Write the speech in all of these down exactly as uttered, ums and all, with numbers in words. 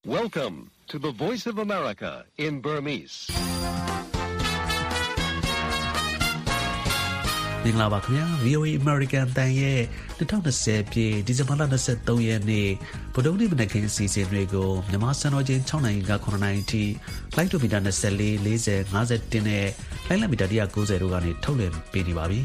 Welcome to the Voice of America in Burmese. မင်္ဂလာပါခင်ဗျာ ဗွီအိုအေ American တန်ရဲ့twenty twentyပြည့်ဒီဇင်ဘာလtwenty-thirdရက်နေ့ဗုဒ္ဓနေ့မနက်ခင်းအစီအစဉ်တွေကိုမြန်မာစံတော်ချိန်sixနာရီကnineနာရီအထိ flight to meter twenty-four, forty, fiftyနဲ့ flight meter one ninetyတို့ကနေထုတ်လွှင့်ပေးနေပါပြီ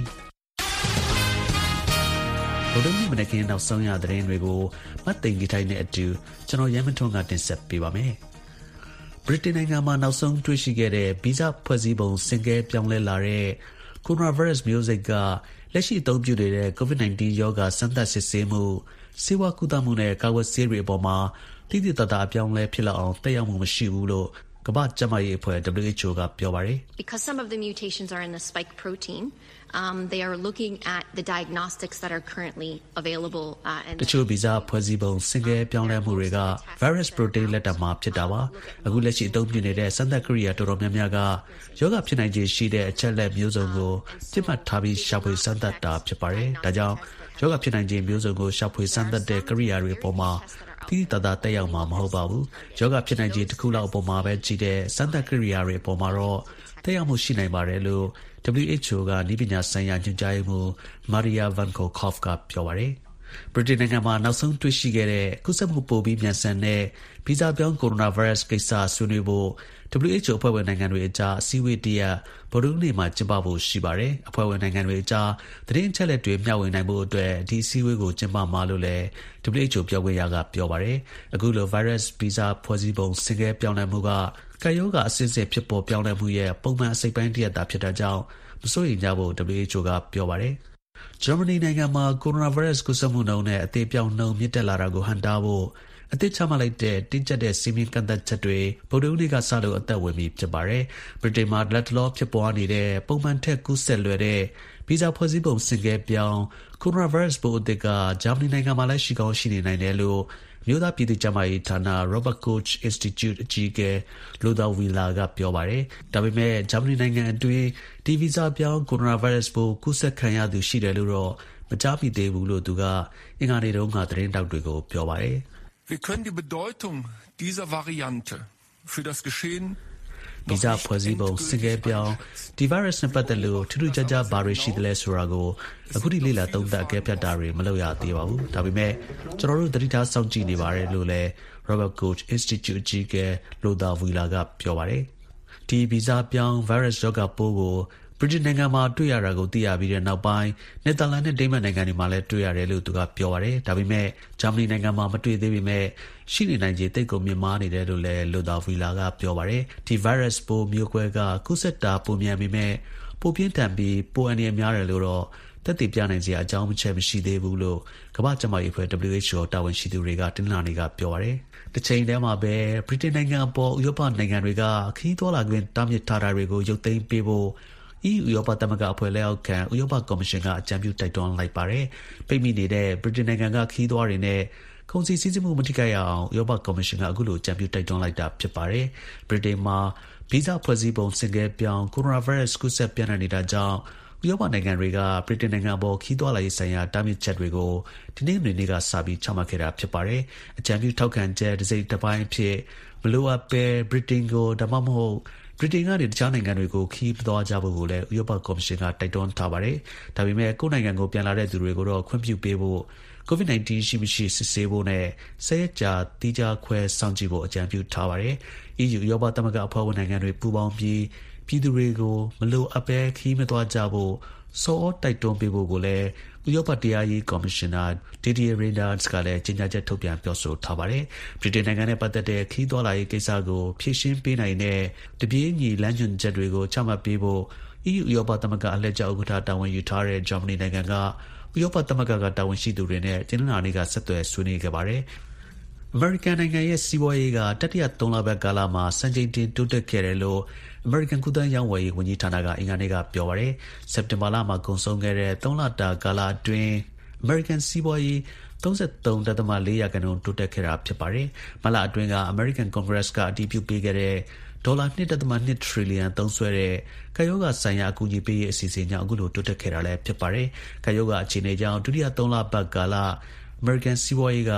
ဗုဒ္ဓနေ့မနက်ခင်းနောက်ဆုံးရသတင်းတွေကိုမတ်သိင်ကြီးထိုင်နဲ့အတူကျွန်တော်ရမ်းမထွန်းကတင်ဆက်ပေးပါမယ်ဗြိတိန်နိုင်ငံမှာနောက်ဆုံးတွေ့ရှိခဲ့တဲ့ဗီဇဖွဲ့စည်းပုံစင်ကဲပြောင်းလဲလာတဲ့ coronavirus မျိုးစိတ်ကလက်ရှိအသုံးပြုနေတဲ့ COVID nineteen ရောဂါစမ်းသပ်စစ်ဆေးမှုဆေးဝါးကုသမှုနဲ့ကာကွယ်ဆေးတွေအပေါ်မှာတိတိကျကျအပြောင်းလဲဖြစ်လာအောင်သက်ရောက်မှုမရှိဘူးလို့ကမ္ဘာ့ကျန်းမာရေးအဖွဲ့ W H O ကပြောပါတယ် Because some of the mutations are in the spike protein, um, they are looking at the diagnostics that are currently available. Uh, and တချို့ဗီဇဖွဲ့စည်းပုံစင်ကဲပြောင်းလဲမှုတွေက virus protein လက်ထပ်မှာဖြစ်တာပါအခုလက်ရှိအသုံးပြုနေတဲ့စမ်းသပ်ကိရိယာတော်တော်များများကယောဂဖြစ်နိုင်ခြေရှိတဲ့အချက်လက်မျိုးစုံကိုပြတ်မှတ်ထားပြီးရှာဖွေစမ်းသပ်တာဖြစ်ပါတယ်ဒါကြောင့်ယောဂဖြစ်နိုင်ခြေမျိုးစုံကိုရှာဖွေစမ်းသပ်တဲ့ကိရိယာတွေအပေါ်မှာတိတိကျကျတက်ရောက်မှာမဟုတ်ပါဘူးယောဂဖြစ်နိုင်ခြေတစ်ခုလောက်အပေါ်မှာပဲကြည့်တဲ့စမ်းသပ်ကိရိယာတွေအပေါ်မှာတော့တက်ရောက်မှုရှိနိုင်ပါတယ်လို့ W H O ကနည်းပညာဆိုင်ရာညွှန်ကြားရေးမှူး Maria Van Kerkhove ကပြောပါတယ်ဗြိတိန်နိုင်ငံမှာနောက်ဆုံးတွေ့ရှိခဲ့တဲ့ကူးစက်မှုပိုပြီးမြန်ဆန်တဲ့ဗီဇပြောင်း coronavirus ကိစ္စဆွေးနွေးဖို့ W H O အဖွဲ့ဝင်နိုင်ငံတွေအကြားအစည်းအဝေးတစ်ရပ်ဗုဒ္ဓနေ့မှာကျင်းပဖို့ရှိပါတယ်အဖွဲ့ဝင်နိုင်ငံတွေအကြားသတင်းအချက်အလက်တွေမျှဝေနိုင်ဖို့အတွက်ဒီအစည်းအဝေးကိုကျင်းပမှာလို့လည်း W H O ပြောခွင့်ရကပြောပါတယ်အခုလို virus ဗီဇဖွဲ့စည်းပုံစင်ကဲပြောင်းလဲမှုကကာယောဂအစစ်စစ်ဖြစ်ပေါ်ပြောင်းလဲမှုရဲ့ပုံမှန်အစိတ်ပိုင်းတစ်ရပ်သာဖြစ်တာကြောင့်မစိုးရိမ်ကြဖို့ W H O ကပြောပါတယ်ဂျာမနီနိုင်ငံမှာ coronavirus ကူးစက်မှုနှုန်းနဲ့အသေးပြောင်းနှုန်းမြင့်တက်လာတာကိုဟန့်တားဖို့အသစ်ချမှတ်လိုက်တဲ့တင်းကျပ်တဲ့စီမင်းကန့်သတ်ချက်တွေဗုဒ္ဓဦးနေ့ကစလို့အသက်ဝင်ပြီဖြစ်ပါတယ်ဗြိတိန်မှာလက်တလောဖြစ်ပေါ်နေတဲ့ပုံမှန်ထက်ကူးစက်လွယ်တဲ့ဗီဇဖွဲ့စည်းပုံစင်ကဲပြောင်း coronavirus ပိုးအသစ်ကဂျာမနီနိုင်ငံမှာလည်းရှိကောင်းရှိနေနိုင်တယ်လို့မြို့သားပြည်သူ့ကျန်းမာရေးဌာန Robert Koch Institute အကြီးအကဲ Lothar Wieler ကပြောပါတယ်ဒါပေမဲ့ဂျာမနီနိုင်ငံအတွင်းဒီဗီဇပြောင်း coronavirus ပိုးကူးစက်ခံရသူရှိတယ်လို့တော့မကြားမိသေးဘူးလို့သူကအင်္ဂါနေ့တုန်းကသတင်းတောက်တွေကိုပြောပါတယ် Wir können die Bedeutung dieser Variante für das Geschehen ဗီဇဖွဲ့စည်းပုံစင်ကဲပြောင်းဒီ virus နဲ့ပတ်သက်လို့ထူးထူးခြားခြားဘာတွေရှိသလဲဆိုတာကိုအခုထိလေ့လာသုံးသပ်အကဲဖြတ်တာတွေမလုပ်ရသေးပါဘူးဒါပေမဲ့ကျွန်တော်တို့သတိထားစောင့်ကြည့်နေပါတယ်လို့လည်း Robert Koch Institute အကြီးအကဲ Lothar Wieler ကပြောပါတယ်ဒီဗီဇပြောင်း virus ရောဂါပိုးကိုဗြိတိန်နိုင်ငံမှာတွေ့ရတာကိုသိရပြီးတဲ့နောက်ပိုင်းနယ်သာလန်နဲ့ဒိန်းမတ်နိုင်ငံတွေမှာလည်းတွေ့ရတယ်လို့သူကပြောပါတယ်ဒါပေမဲ့ဂျာမနီနိုင်ငံမှာမတွေ့သေးပေမဲ့ရှိနေနိုင်ခြေတိတ်ကိုမြင့်မားနေတယ်လို့လည်း Lothar Wieler ကပြောပါတယ်ဒီ virus ပိုးမျိုးကွဲကကူးစက်တာပိုမြန်ပေမဲ့ပိုပြင်းထန်ပြီးပိုအန္တရာယ်များတယ်လို့တော့သက်သေပြနိုင်စရာအကြောင်းမချက်မရှိသေးဘူးလို့ကမ္ဘာ့ကျန်းမာရေးအဖွဲ့ W H O တာဝန်ရှိသူတွေကတင်းလာနေကပြောပါတယ်တစ်ချိန်တည်းမှာပဲဗြိတိန်နိုင်ငံပေါ်ဥရောပနိုင်ငံတွေကခရီးသွားလာခွင့်တားမြစ်ထားတာတွေကိုရုပ်သိမ်းပေးဖို့ E U ဥရောပသမဂ္ဂအဖွဲ့လက်အောက်ခံဥရောပကော်မရှင်ကအကြံပြုတိုက်တွန်းလိုက်ပါတယ်ပိတ်မိနေတဲ့ဗြိတိန်နိုင်ငံကခရီးသွားတွေနဲ့ကုန်စည်စီးဆင်းမှုမထိခိုက်အောင်ဥရောပကော်မရှင်ကအခုလိုအကြံပြုတိုက်တွန်းလိုက်တာဖြစ်ပါတယ်ဗြိတိန်မှာဗီဇဖွဲ့စည်းပုံစင်ကဲပြောင်း coronavirus ကူးစက်ပြန့်နှံ့နေတာကြောင့်ဥရောပနိုင်ငံတွေကဗြိတိန်နိုင်ငံပေါ်ခရီးသွားလာရေးဆိုင်ရာတားမြစ်ချက်တွေကိုဒီနေ့နေ့ကစပြီးချမှတ်ခဲ့တာဖြစ်ပါတယ်အကြံပြုထောက်ခံချက်တစ်စိတ်တစ်ပိုင်းအဖြစ်မလိုအပ်ပဲဗြိတိန်ကိုဒါမှမဟုတ်ဗြိတိန်ကနေတခြားနိုင်ငံတွေကိုခီးသွားကြဖို့ကိုလည်းဥရောပကော်မရှင်ကတိုက်တွန်းထားပါတယ်။ဒါပေမဲ့ကိုယ့်နိုင်ငံကိုပြန်လာတဲ့သူတွေကိုတော့ခွင့်ပြုပေးဖို့ COVID nineteen ရှိမရှိစစ်ဆေးဖို့နဲ့ဆယ်ရက်ကြာတီးခြားခွဲစောင့်ကြည့်ဖို့အကြံပြုထားပါတယ်။ E U ဥရောပသမဂ္ဂအဖွဲ့ဝင်နိုင်ငံတွေပူးပေါင်းပြီးပြည်သူတွေကိုမလိုအပ်ပဲခီးမသွားကြဖို့စောတိုက်တွန်းပေးဖို့ကိုလည်းဥရောပတရားရေးကော်မရှင်နာ Didier Reynders ကလည်းကြေညာချက်ထုတ်ပြန်ပြောဆိုထားပါတယ်။ဗြိတိန်နိုင်ငံနဲ့ပတ်သက်တဲ့ခီးသွားလာရေးကိစ္စကိုဖြေရှင်းပေးနိုင်တဲ့တပြေးညီလမ်းညွှန်ချက်တွေကိုချမှတ်ပေးဖို့ E U ဥရောပသမဂ္ဂအလှည့်ကျဥက္ကဋ္ဌတာဝန်ယူထားတဲ့ဂျာမနီနိုင်ငံကဥရောပသမဂ္ဂကတာဝန်ရှိသူတွေနဲ့ကျင်းနာနေ့ကဆက်သွယ်ဆွေးနွေးခဲ့ပါတယ်။ American နိုင်ငံရဲ့စီးပွားရေးကတတိယသုံးလပတ်ကာလမှာစံချိန်တင်တိုးတက်ခဲ့တယ်လို့ American ကုသရေးရောင်းဝယ်ရေးဝန်ကြီးဌာနကအင်္ဂါနေ့ကပြောပါတယ်စက်တင်ဘာလမှာကုန်ဆုံးခဲ့တဲ့သုံးလတာကာလအတွင်း American စီးပွားရေးthirty-three point four ရာခိုင်နှုန်းတိုးတက်ခဲ့တာဖြစ်ပါတယ်မလအတွင်းက American Congress ကအတည်ပြုပေးခဲ့တဲ့ဒေါ်လာtwo point two ထရီလီယံသုံးစွဲတဲ့ကာယောဂဆိုင်ရာအကူအညီပေးရေးအစီအစဉ်ကြောင့်အခုလိုတိုးတက်ခဲ့တာလည်းဖြစ်ပါတယ်ကာယောဂအခြေအနေကြောင့်ဒုတိယသုံးလပတ်ကာလ American စီးပွားရေးက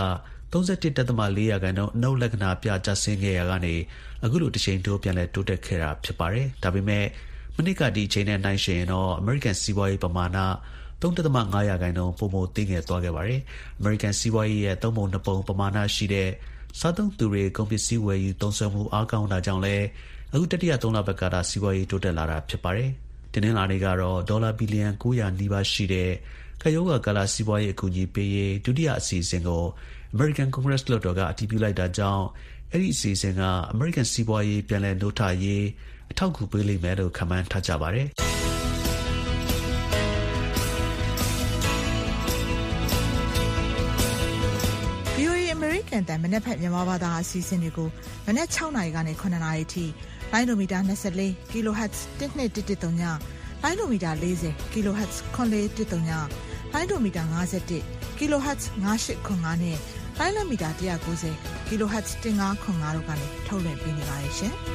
သုံး၁ တက်သမ၄ရာခိုင်နှုန်းအနှုတ်လက္ခဏာပြကျဆင်းခဲ့ရကနေအခုလိုတစ်ချိန်တိုးပြန်လဲတိုးတက်ခဲ့တာဖြစ်ပါတယ်ဒါပေမဲ့မနစ်ကဒီအချိန်နဲ့နှိုင်းယှဉ်ရင်တော့အမေရိကန်စီးပွားရေးပမာဏသုံးတက်သမ၅ရာခိုင်နှုန်းပုံမှန်သိငယ်သွားခဲ့ပါတယ်အမေရိကန်စီးပွားရေးရဲ့သုံးပုံနှစ်ပုံပမာဏရှိတဲ့စားသုံးသူတွေကုန်ပစ္စည်းဝယ်ယူသုံးစွဲမှုအားကောင်းတာကြောင့်လဲအခုတတိယသုံးလပတ်ကတာစီးပွားရေးတိုးတက်လာတာဖြစ်ပါတယ်တင်းနှင်းလာနေကတော့ဒေါ်လာဘီလီယံ၉ရာနီးပါးရှိတဲ့ခရိုးကကာလာစီးပွားရေးအကူအညီပေးရေးဒုတိယအစီအစဉ်ကိုအမေရိကန်ကွန်ဂရက်လွှတ်တော်ကအတည်ပြုလိုက်တာကြောင့်အဲ့ဒီအစီအစဉ်ကအမေရိကန်စီးပွားရေးပြန်လည်နှိုးထရေးအထောက်အကူပေးလိမ့်မယ်လို့ခန့်မှန်းထားကြပါတယ်ဗီအိုအေ American တန်မနက်ဖြန်မြန်မာဘာသာအစီအစဉ်တွေကိုမနက်၆နာရီကနေ၇နာရီထိလိုင်းဒိုမီတာ၂၄ kilohertz တစ်နှစ်တစ်တစ်သုံးညလိုင်းဒိုမီတာ၄၀ kilohertz ခွန်လေးတစ်သုံးညလိုင်းဒိုမီတာ၅၁ kilohertz ၅၈ခွန်၅နဲ့လိုင်းလမီတာ၁၉၀ kilohertz ၁၅ခွန်၅တို့ကနေထုတ်လွှင့်ပေးနေပါတယ်ရှင်။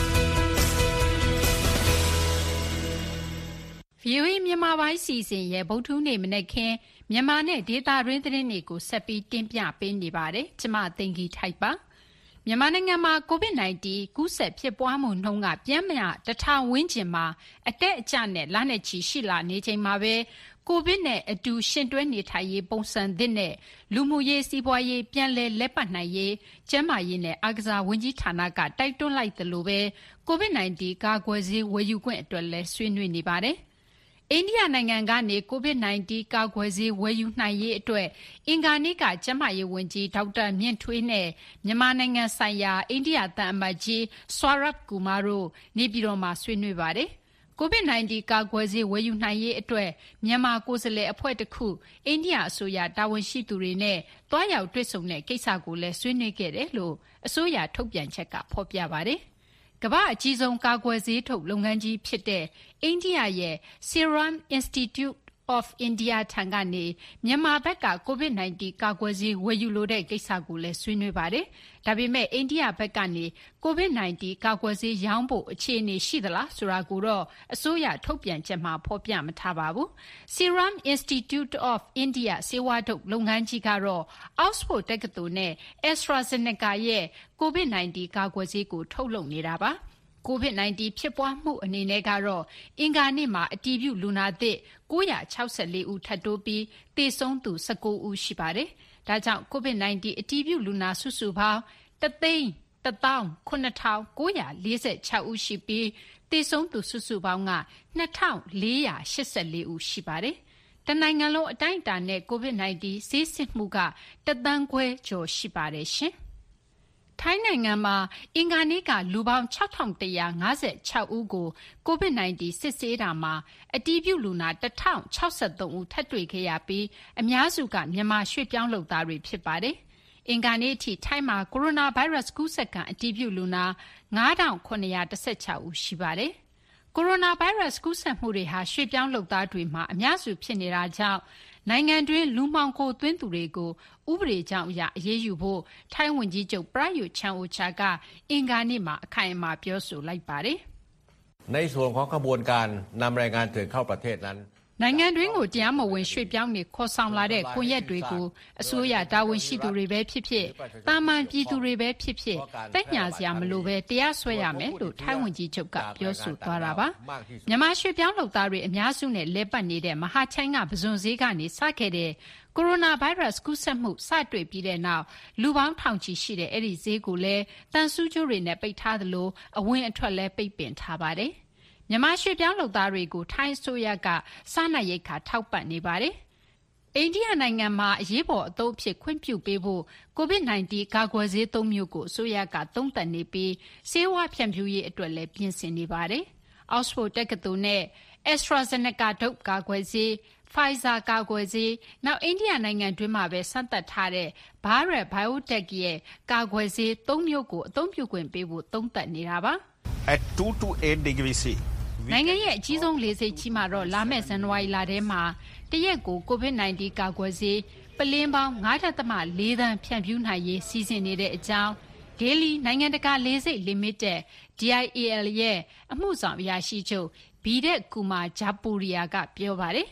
ဗီအိုအေမြန်မာပိုင်းစီစဉ်ရဲ့ဗုဒ္ဓဟူးနေ့မနက်ခင်းမြန်မာနဲ့ဒေသတွင်းသတင်းတွေကိုဆက်ပြီးတင်ပြပေးနေပါတယ်။ကျမသိင်္ဂီထိုက်ပါ။မြန်မာနိုင်ငံမှာ ကိုဗစ် ၁၉ ကူးစက်ဖြစ်ပွားမှုနှုန်းကပြန်မရတစ်ထောင်ဝန်းကျင်မှာအတက်အကျနဲ့လနဲ့ချီရှိလာနေချိန်မှာပဲကိုဗစ်နဲ့အတူရှင်တွဲနေထိုင်ရေးပုံစံသစ်နဲ့လူမှုရေးစီးပွားရေးပြန်လည်လက်ပတ်နိုင်ရေးကျန်းမာရေးနဲ့အားကစားဝန်ကြီးဌာနကတိုက်တွန်းလိုက်သလိုပဲကိုဗစ် ၁၉ ကာကွယ်ဆေးဝယ်ယူခွင့်အတွက်လည်းဆွေးနွေးနေပါတယ်။အိန္ဒိယနိုင်ငံကနေကိုဗစ် ၁၉ ကာကွယ်ဆေးဝယ်ယူနိုင်ရေးအတွက်အင်္ဂါနေ့ကကျန်းမာရေးဝန်ကြီးဒေါက်တာမြင့်ထွေးနဲ့မြန်မာနိုင်ငံဆိုင်ရာအိန္ဒိယသံအမတ်ကြီး Swarab Kumar တို့နေပြည်တော်မှာဆွေးနွေးပါတယ်။ကိုဗစ် ၁၉ ကာကွယ်ဆေးဝယ်ယူနိုင်ရေးအတွက်မြန်မာကိုယ်စားလှယ်အဖွဲ့တစ်ခုအိန္ဒိယအစိုးရတာဝန်ရှိသူတွေနဲ့တွားရောက်တွေ့ဆုံတဲ့ကိစ္စကိုလည်းဆွေးနွေးခဲ့တယ်လို့အစိုးရထုတ်ပြန်ချက်ကဖော်ပြပါတယ်။ကမ္ဘာအကြီးဆုံးကာကွယ်ဆေးထုတ်လုပ်ငန်းကြီးဖြစ်တဲ့အိန္ဒိယရဲ့ Serum Institute of India ထံကနေမြန်မာဘက်ကကိုဗစ် ၁၉ ကာကွယ်ဆေးဝယ်ယူလိုတဲ့ကိစ္စကိုလည်းဆွေးနွေးပါတယ်။ဒါပေမဲ့အိန္ဒိယဘက်ကနေကိုဗစ် ၁၉ ကာကွယ်ဆေးရောင်းဖို့အခြေအနေရှိသလားဆိုတာကိုတော့အစိုးရထုတ်ပြန်ချက်မှာဖော်ပြမထားပါဘူး။ Serum Institute of India ဆေးဝါးထုတ်လုပ်ငန်းကြီးကတော့ Oxford တက္ကသိုလ်နဲ့ AstraZeneca ရဲ့ကိုဗစ် ၁၉ ကာကွယ်ဆေးကိုထုတ်လုပ်နေတာပါ။ကိုဗစ် ၁၉ ဖြစ်ပွားမှုအနေနဲ့ကတော့အင်္ဂါနေ့မှာအတည်ပြုလူနာသစ်၉၆၄ဦးထပ်တိုးပြီးသေဆုံးသူ၁၉ဦးရှိပါတယ်။ဒါကြောင့်ကိုဗစ် ၁၉ အတည်ပြုလူနာစုစုပေါင်းတစ်သိန်းတစ်သောင်းခုနှစ်ထောင်ကိုးရာလေးဆယ်ခြောက်ဦးရှိပြီးသေဆုံးသူစုစုပေါင်းကနှစ်ထောင်လေးရာရှစ်ဆယ်လေးဦးရှိပါတယ်။တနိုင်ငံလုံးအတိုင်းအတာနဲ့ကိုဗစ် ၁၉ ဆေးစစ်မှုကတစ်သန်းခွဲကျော်ရှိပါတယ်ရှင်။ထိုင်းနိုင်ငံမှာအင်္ဂါနေ့ကလူပေါင်း၆ထောင်တစ်ရာ၅ဆယ်ခြောက်ဦးကိုကိုဗစ် ၁၉ စစ်ဆေးတာမှာအတည်ပြုလူနာတစ်ထောင်ခြောက်ဆယ်သုံးဦးထပ်တွေ့ခဲ့ရပြီးအများစုကမြန်မာရွှေ့ပြောင်းလုပ်သားတွေဖြစ်ပါတယ်။အင်္ဂါနေ့အထိထိုင်းမှာကိုရိုနာဗိုင်းရပ်စ်ကူးစက်ခံအတည်ပြုလူနာ၅ထောင်ခုနှစ်ရာတစ်ဆယ်ခြောက်ဦးရှိပါတယ်။ကိုရိုနာဗိုင်းရပ်စ်ကူးစက်မှုတွေဟာရွှေ့ပြောင်းလုပ်သားတွေမှာအများစုဖြစ်နေတာကြောင့်နိုင်ငံတွင်းလူမှောင်ခိုသွင်းသူတွေကိုဥပဒေကြောင့်အရအရေးယူဖို့ထိုင်းဝန်ကြီးချုပ်ပရာယုချန်အိုချာကအင်္ဂါနေ့မှာအခိုင်အမာပြောဆိုလိုက်ပါတယ်ในส่วนของกระบวนการนำแรงงานเถื่อนเข้าประเทศนั้นနိုင်ငံတွင်းကိုတရားမဝင်ရွှေ့ပြောင်းနေခေါ်ဆောင်လာတဲ့ကွန်ရက်တွေကိုအစိုးရတာဝန်ရှိသူတွေပဲဖြစ်ဖြစ်တာမန်ပြည်သူတွေပဲဖြစ်ဖြစ်တက်ညာစရာမလိုပဲတရားစွဲရမယ်လို့ထိုင်းဝန်ကြီးချုပ်ကပြောဆိုသွားတာပါမြန်မာရွှေ့ပြောင်းလုပ်သားတွေအများစုနဲ့လဲပတ်နေတဲ့မဟာချိုင်းကပဇွန်ဈေးကနေစခဲ့တဲ့ကိုရိုနာဗိုင်းရပ်စ်ကူးစက်မှုစတွေ့ပြီးတဲ့နောက်လူပေါင်းထောင်ချီရှိတဲ့အဲ့ဒီဈေးကိုလည်းတန်ဆူးကျိုးတွေနဲ့ပိတ်ထားသလိုအဝင်အထွက်လည်းပိတ်ပင်ထားပါတယ်မြန်မာရွှေ့ပြောင်းလုပ်သားတွေကိုထိုင်းအစိုးရကစားနပ်ရိက္ခာထောက်ပံ့နေပါတယ်။အိန္ဒိယနိုင်ငံမှာအရေးပေါ်အသုံးအဖြစ်ခွင့်ပြုပေးဖို့ကိုဗစ် ၁၉ ကာကွယ်ဆေးသုံးမျိုးကိုအစိုးရကသုံးသပ်နေပြီးဆေးဝါးဖြန့်ဖြူးရေးအတွက်လည်းပြင်ဆင်နေပါတယ်။ Oxford တက္ကသိုလ်နဲ့ AstraZeneca ဒုတ်ကာကွယ်ဆေး Pfizer ကာကွယ်ဆေးနောက်အိန္ဒိယနိုင်ငံတွင်းမှာပဲစမ်းသပ်ထားတဲ့ Bharat Biotech ရဲ့ကာကွယ်ဆေးသုံးမျိုးကိုအသုံးပြုခွင့်ပေးဖို့သုံးသပ်နေတာပါ။ At two to eight degrees C နိုင်ငံရဲ့အကြီးဆုံးလေဆိပ်ကြီးမှာတော့လာမယ့်ဇန်နဝါရီလထဲမှာတရက်ကိုကိုဗစ် ၁၉ ကာကွယ်ဆေးပလင်းပေါင်း ၅ဒသမ ၄ သန်းဖြန့်ဖြူးနိုင်ရေးစီစဉ်နေတဲ့အကြောင်း Delhi နိုင်ငံတကာလေဆိပ် Limited ဒီ အိုင် အေ အယ် ရဲ့အမှုဆောင်အရာရှိချုပ် Bidat Kumar Japuria ကပြောပါတယ်။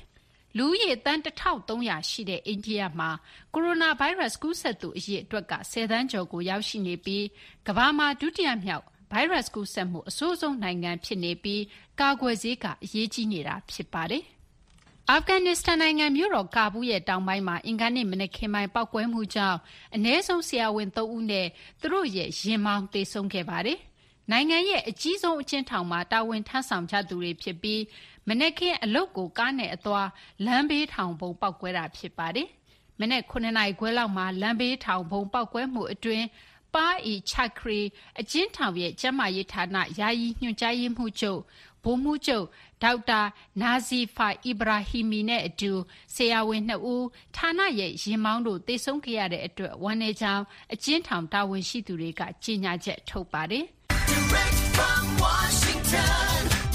လူဦးရေတန်းတစ်ထောင်သုံးရာရှိတဲ့အိန္ဒိယမှာကိုရိုနာဗိုင်းရပ်စ်ကူးစက်သူအရေအတွက်ကဆယ်သန်းကျော်ကိုရောက်ရှိနေပြီးကမ္ဘာမှာဒုတိယမြောက်ဗိုင်းရပ်စ်ကူးစက်မှုအဆိုးဆုံးနိုင်ငံဖြစ်နေပြီးကာကွယ်ဆေးကအရေးကြီးနေတာဖြစ်ပါတယ်။အာဖဂန်နစ္စတန်နိုင်ငံမြို့တော်ကာဘူးရဲ့တောင်ပိုင်းမှာအင်္ဂါနေ့မနက်ခင်းပိုင်းပောက်ကွဲမှုကြောင့်အနည်းဆုံးဆရာဝန်သုံးဦးနဲ့သူတို့ရဲ့ယာဉ်မောင်းသေဆုံးခဲ့ပါတယ်။နိုင်ငံရဲ့အကြီးဆုံးအကျဉ်းထောင်မှာတာဝန်ထမ်းဆောင်ကြသူတွေဖြစ်ပြီးမနက်ခင်းအလုပ်ကိုကားနဲ့အသွားလမ်းဘေးထောင်ဘုံပောက်ကွဲတာဖြစ်ပါတယ်။မနက်ခုနှစ်နာရီခွဲလောက်မှာလမ်းဘေးထောင်ဘုံပောက်ကွဲမှုအတွင်းပါအီချခရီအကျဉ်းထောင်ရဲ့ကျန်းမာရေးဌာနယာယီညွှန်ကြားရေးမှူးချုပ်ဗိုလ်မှူးချုပ်ဒေါက်တာနာဇီဖာအီဘရာဟီမီနဲ့အတူဆရာဝန်နှစ်ဦးဌာနရဲ့ယာဉ်မောင်းတို့သေဆုံးခဲ့ရတဲ့အတွက်ဝမ်းနည်းကြောင်းအကျဉ်းထောင်တာဝန်ရှိသူတွေကကြေညာချက်ထုတ်ပါတယ်။ Direct from Washington,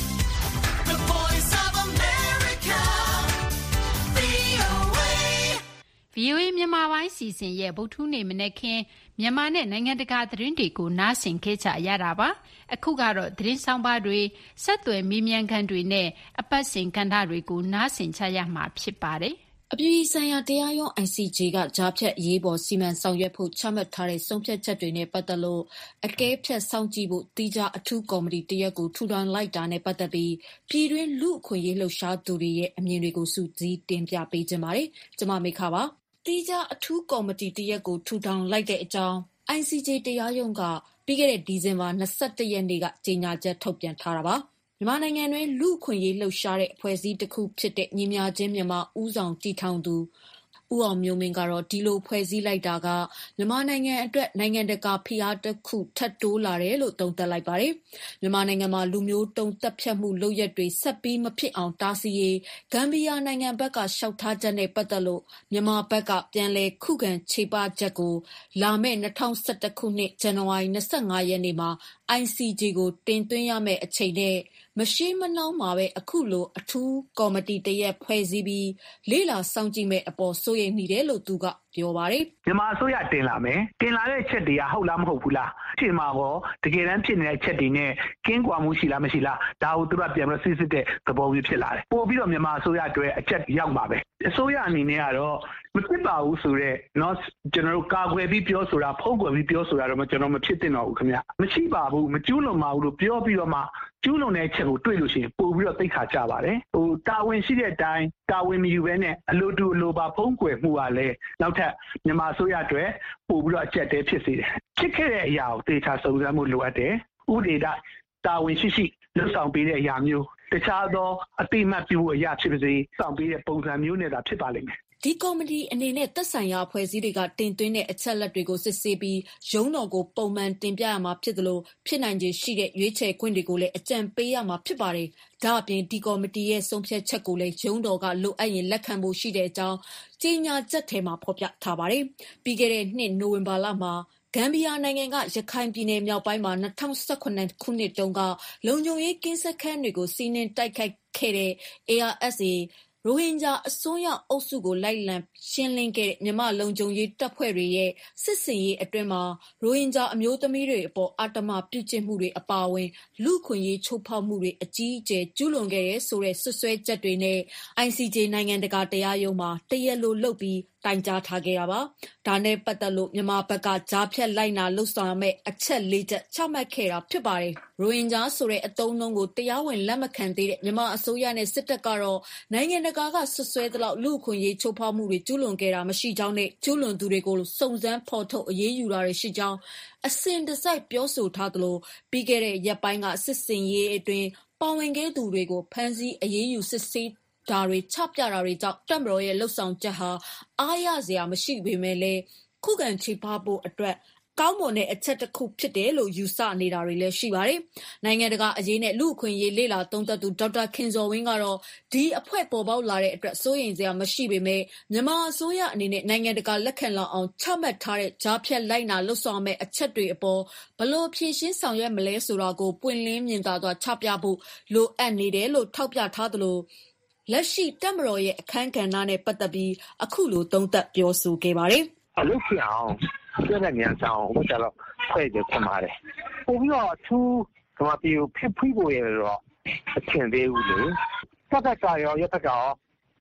the voice of America, ဗွီအိုအေ မြန်မာပိုင်းစီစဉ်ရဲ့ဗုဒ္ဓဟူးနေ့မနက်ခင်းမြန်မာနဲ့နိုင်ငံတကာသတင်းတွေကိုနားဆင်ခဲ့ကြရတာပါအခုကတော့သတင်းဆောင်ပါတွေဆက်သွယ်မေးမြန်းခန်းတွေနဲ့အပတ်စဉ်ကဏ္ဍတွေကိုနားဆင်ကြရမှာဖြစ်ပါတယ်အပြည်ပြည်ဆိုင်ရာတရားရုံး I C J ကကြားဖြတ်အရေးပေါ်စီမံဆောင်ရွက်ဖို့ချမှတ်ထားတဲ့ဆုံးဖြတ်ချက်တွေနဲ့ပတ်သက်လို့အကဲဖြတ်စောင့်ကြည့်ဖို့တိကျအထူးကော်မတီတရက်ကိုထူထောင်လိုက်တာနဲ့ပတ်သက်ပြီးပြည်တွင်းလူ့အခွင့်အရေးလှုပ်ရှားသူတွေရဲ့အမြင်တွေကိုစုစည်းတင်ပြပေးကြပါမယ်။ကျွန်မမေခပါ။တိကျအထူးကော်မတီတရက်ကိုထူထောင်လိုက်တဲ့အကြောင်း I C J တရားရုံးကပြီးခဲ့တဲ့ဒီဇင်ဘာ၂၁ရက်နေ့ကကြေညာချက်ထုတ်ပြန်ထားတာပါ။မြန်မာနိုင်ငံတွင်လူ့အခွင့်အရေးလှုပ်ရှားတဲ့အဖွဲ့အစည်းတစ်ခုဖြစ်တဲ့ညီမျှခြင်းမြန်မာဦးဆောင်တည်ထောင်သူဦးအောင်မျိုးမင်းကတော့ဒီလိုဖွဲ့စည်းလိုက်တာကမြန်မာနိုင်ငံအတွက်နိုင်ငံတကာဖိအားတစ်ခုထပ်တိုးလာတယ်လို့သုံးသပ်လိုက်ပါတယ်။မြန်မာနိုင်ငံမှာလူမျိုးတုံးတက်ဖြတ်မှုလုပ်ရက်တွေဆက်ပြီးမဖြစ်အောင်တားဆီးရေးဂမ်ဘီယာနိုင်ငံဘက်ကရှောက်ထားချက်နဲ့ပတ်သက်လို့မြန်မာဘက်ကပြန်လည်ခုခံခြေပချက်ကိုလာမယ့်၂၀၁၁ခုနှစ်ဇန်နဝါရီ၂၅ရက်နေ့မှာ I C J ကိုတင်သွင်းရမယ့်အချိန်နဲ့မရှိမနှောင်းမှာပဲအခုလိုအထူးကော်မတီတရက်ဖွဲ့စည်းပြီးလေ့လာစောင့်ကြည့်မဲ့အပေါ်စိုးရိမ်မိတယ်လို့သူကပြောပါတယ်။မြန်မာအစိုးရတင်လာမယ်။တင်လာတဲ့ချက်တွေကဟုတ်လားမဟုတ်ဘူးလား။အချိန်မှာတော့တကယ်တမ်းဖြစ်နေတဲ့ချက်တွေနဲ့ကင်းကွာမှုရှိလားမရှိလား။ဒါကိုသူကပြန်ပြီးစစ်စစ်တဲ့သဘောမျိုးဖြစ်လာတယ်။ပို့ပြီးတော့မြန်မာအစိုးရအတွက်အချက်ရောက်ပါပဲ။အစိုးရအနေနဲ့ကတော့မဖြစ်ပါဘူးဆိုတော့နော်ကျွန်တော်တို့ကာကွယ်ပြီးပြောဆိုတာဖုံးကွယ်ပြီးပြောဆိုတာတော့ကျွန်တော်မဖြစ်သင့်တော့ဘူးခင်ဗျ။မရှိပါဘူးမကျူးလွန်ပါဘူးလို့ပြောပြီးတော့မှကျူးလွန်တဲ့ချက်ကိုတွေ့လို့ရှိရင်ပို့ပြီးတော့သိခါကြပါတယ်။ဟိုတာဝန်ရှိတဲ့အတိုင်းတာဝန်မယူဘဲနဲ့အလိုတူအလိုပါဖုံးကွယ်မှုကလည်းနောက်ထပ်မြန်မာအစိုးရအတွက်ပို့ပြီးတော့အကျက်တဲဖြစ်စေတယ်။ဖြစ်ခဲ့တဲ့အရာကိုသေချာစုံစမ်းမှုလိုအပ်တယ်။ဥဒေတာဝန်ရှိရှိလှုပ်ဆောင်ပေးတဲ့အရာမျိုးတခြားသောအတိမတ်ပြုအရာဖြစ်ပါစေဆောင်ပေးတဲ့ပုံစံမျိုးနဲ့သာဖြစ်ပါလိမ့်မယ်။ဒီကော်မတီအနေနဲ့သက်ဆိုင်ရာအဖွဲ့အစည်းတွေကတင်သွင်းတဲ့အချက်လက်တွေကိုစစ်ဆေးပြီးရုံးတော်ကိုပုံမှန်တင်ပြရမှာဖြစ်သလိုဖြစ်နိုင်ခြေရှိတဲ့ရွေးချယ်ခွင့်တွေကိုလည်းအကြံပေးရမှာဖြစ်ပါတယ်။ဒါ့အပြင်ဒီကော်မတီရဲ့ဆုံးဖြတ်ချက်ကိုလည်းရုံးတော်ကလိုအပ်ရင်လက်ခံဖို့ရှိတဲ့အကြောင်းကြေညာချက်ထဲမှာဖော်ပြထားပါတယ်။ပြီးခဲ့တဲ့နှစ်နိုဝင်ဘာလမှာဂမ်ဘီယာနိုင်ငံကရခိုင်ပြည်နယ်မြောက်ပိုင်းမှာ၂၀၁၇ခုနှစ်တုန်းကလုံခြုံရေးကင်းစခန်းတွေကိုစီးနင်းတိုက်ခိုက်ခဲ့တဲ့ A R S Aရိုဟင်ဂျာအစွန်းရောက်အုပ်စုကိုလိုက်လံရှင်းလင်းခဲ့တဲ့မြန်မာလုံခြုံရေးတပ်ဖွဲ့တွေရဲ့စစ်စင်ရေးအတွင်းမှာရိုဟင်ဂျာအမျိုးသမီးတွေအပေါ်အတမပြုကျင့်မှုတွေအပါအဝင်လူခွင့်ရေးချိုးဖောက်မှုတွေအကြီးအကျယ်ကျူးလွန်ခဲ့တဲ့ဆိုတဲ့ဆွဆွဲချက်တွေနဲ့ I C J နိုင်ငံတကာတရားရုံးမှာတရားလိုလုပ်ပြီးတိုင်ကြားထားခဲ့တာပါ။ဒါနဲ့ပတ်သက်လို့မြန်မာဘက်ကကြားဖြတ်လိုက်နာလှုပ်ဆောင်ရမယ့်အချက်လေးချက်ချမှတ်ခဲ့တာဖြစ်ပါတယ်။ရိုဟင်ဂျာဆိုတဲ့အသုံးအနှုန်းကိုတရားဝင်လက်မခံသေးတဲ့မြန်မာအစိုးရနဲ့စစ်တပ်ကတော့နိုင်ငံတကာကဆွဆွဲသလောက်လူခွင့်ရေးချိုးဖောက်မှုတွေကျူးလွန်ခဲ့တာမရှိကြောင်းနဲ့ကျူးလွန်သူတွေကိုစုံစမ်းဖော်ထုတ်အရေးယူတာတွေရှိကြောင်းအစဉ်တစိုက်ပြောဆိုထားသလိုပြီးခဲ့တဲ့ရက်ပိုင်းကစစ်စင်ရေးအတွင်းပါဝင်ခဲ့သူတွေကိုဖမ်းဆီးအရေးယူစစ်ဆေးဒါတွေချပြတာတွေကြောင့်တပ်မတော်ရဲ့လှုပ်ဆောင်ချက်ဟာအားရစရာမရှိပေမဲ့လည်းခုခံခြေဖားဖို့အတွက်ကောင်းမွန်တဲ့အချက်တစ်ခုဖြစ်တယ်လို့ယူဆနေတာတွေလည်းရှိပါတယ်။နိုင်ငံတကာအရေးနဲ့လူ့အခွင့်အရေးလေ့လာသုံးသပ်သူဒေါက်တာခင်ဇော်ဝင်းကတော့ဒီအဖွဲ့ပေါ်ပေါက်လာတဲ့အတွက်စိုးရိမ်စရာမရှိပေမဲ့မြန်မာအစိုးရအနေနဲ့နိုင်ငံတကာလက်ခံလောက်အောင်ချမှတ်ထားတဲ့ကြားဖြတ်လိုက်နာလှုပ်ဆောင်မဲ့အချက်တွေအပေါ်ဘလို့ဖြည့်ရှင်းဆောင်ရွက်မလဲဆိုတာကိုပွင့်လင်းမြင်သာစွာချပြဖို့လိုအပ်နေတယ်လို့ထောက်ပြထားသလိုလက်ရှိတပ်မတော်ရဲ့အခမ်းကဏ္ဍနဲ့ပတ်သက်ပြီးအခုလိုသုံးသပ်ပြောဆိုခဲ့ပါတယ်။အလုပ်ဖြစ်အောင်ပြောတဲ့မြန်ဆောင်ဘယ်တော့ဖွဲ့တယ်ဖြစ်ပါတယ်။ပို့ပြီးတော့သူကမပြေဖြစ်ဖွေးဖို့ရတော့အထင်သေးဘူးလေ။တပ်ကရောရတပ်ကရော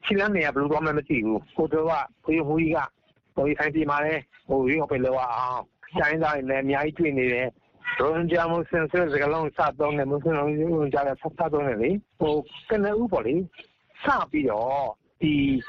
ခြေလမ်းတွေကဘယ်လိုတော့မှမသိဘူးကိုတို့ကခွေးဟိုကြီးကဟိုကြီးခိုင်းပြီးမှလည်းဟိုကြီးကပဲလောအောင်တိုင်းသားတွေလည်းအများကြီးတွေ့နေတယ်ရိုဟင်ဂျာမွတ်စလင်ဆိုတဲ့ကလုံးစသုံးတယ်မွတ်စလင်ရိုဟင်ဂျာကဆက်ဆက်သုံးတယ်လေဟိုကနဦးပေါ့လေစပြီးတော့ဒီ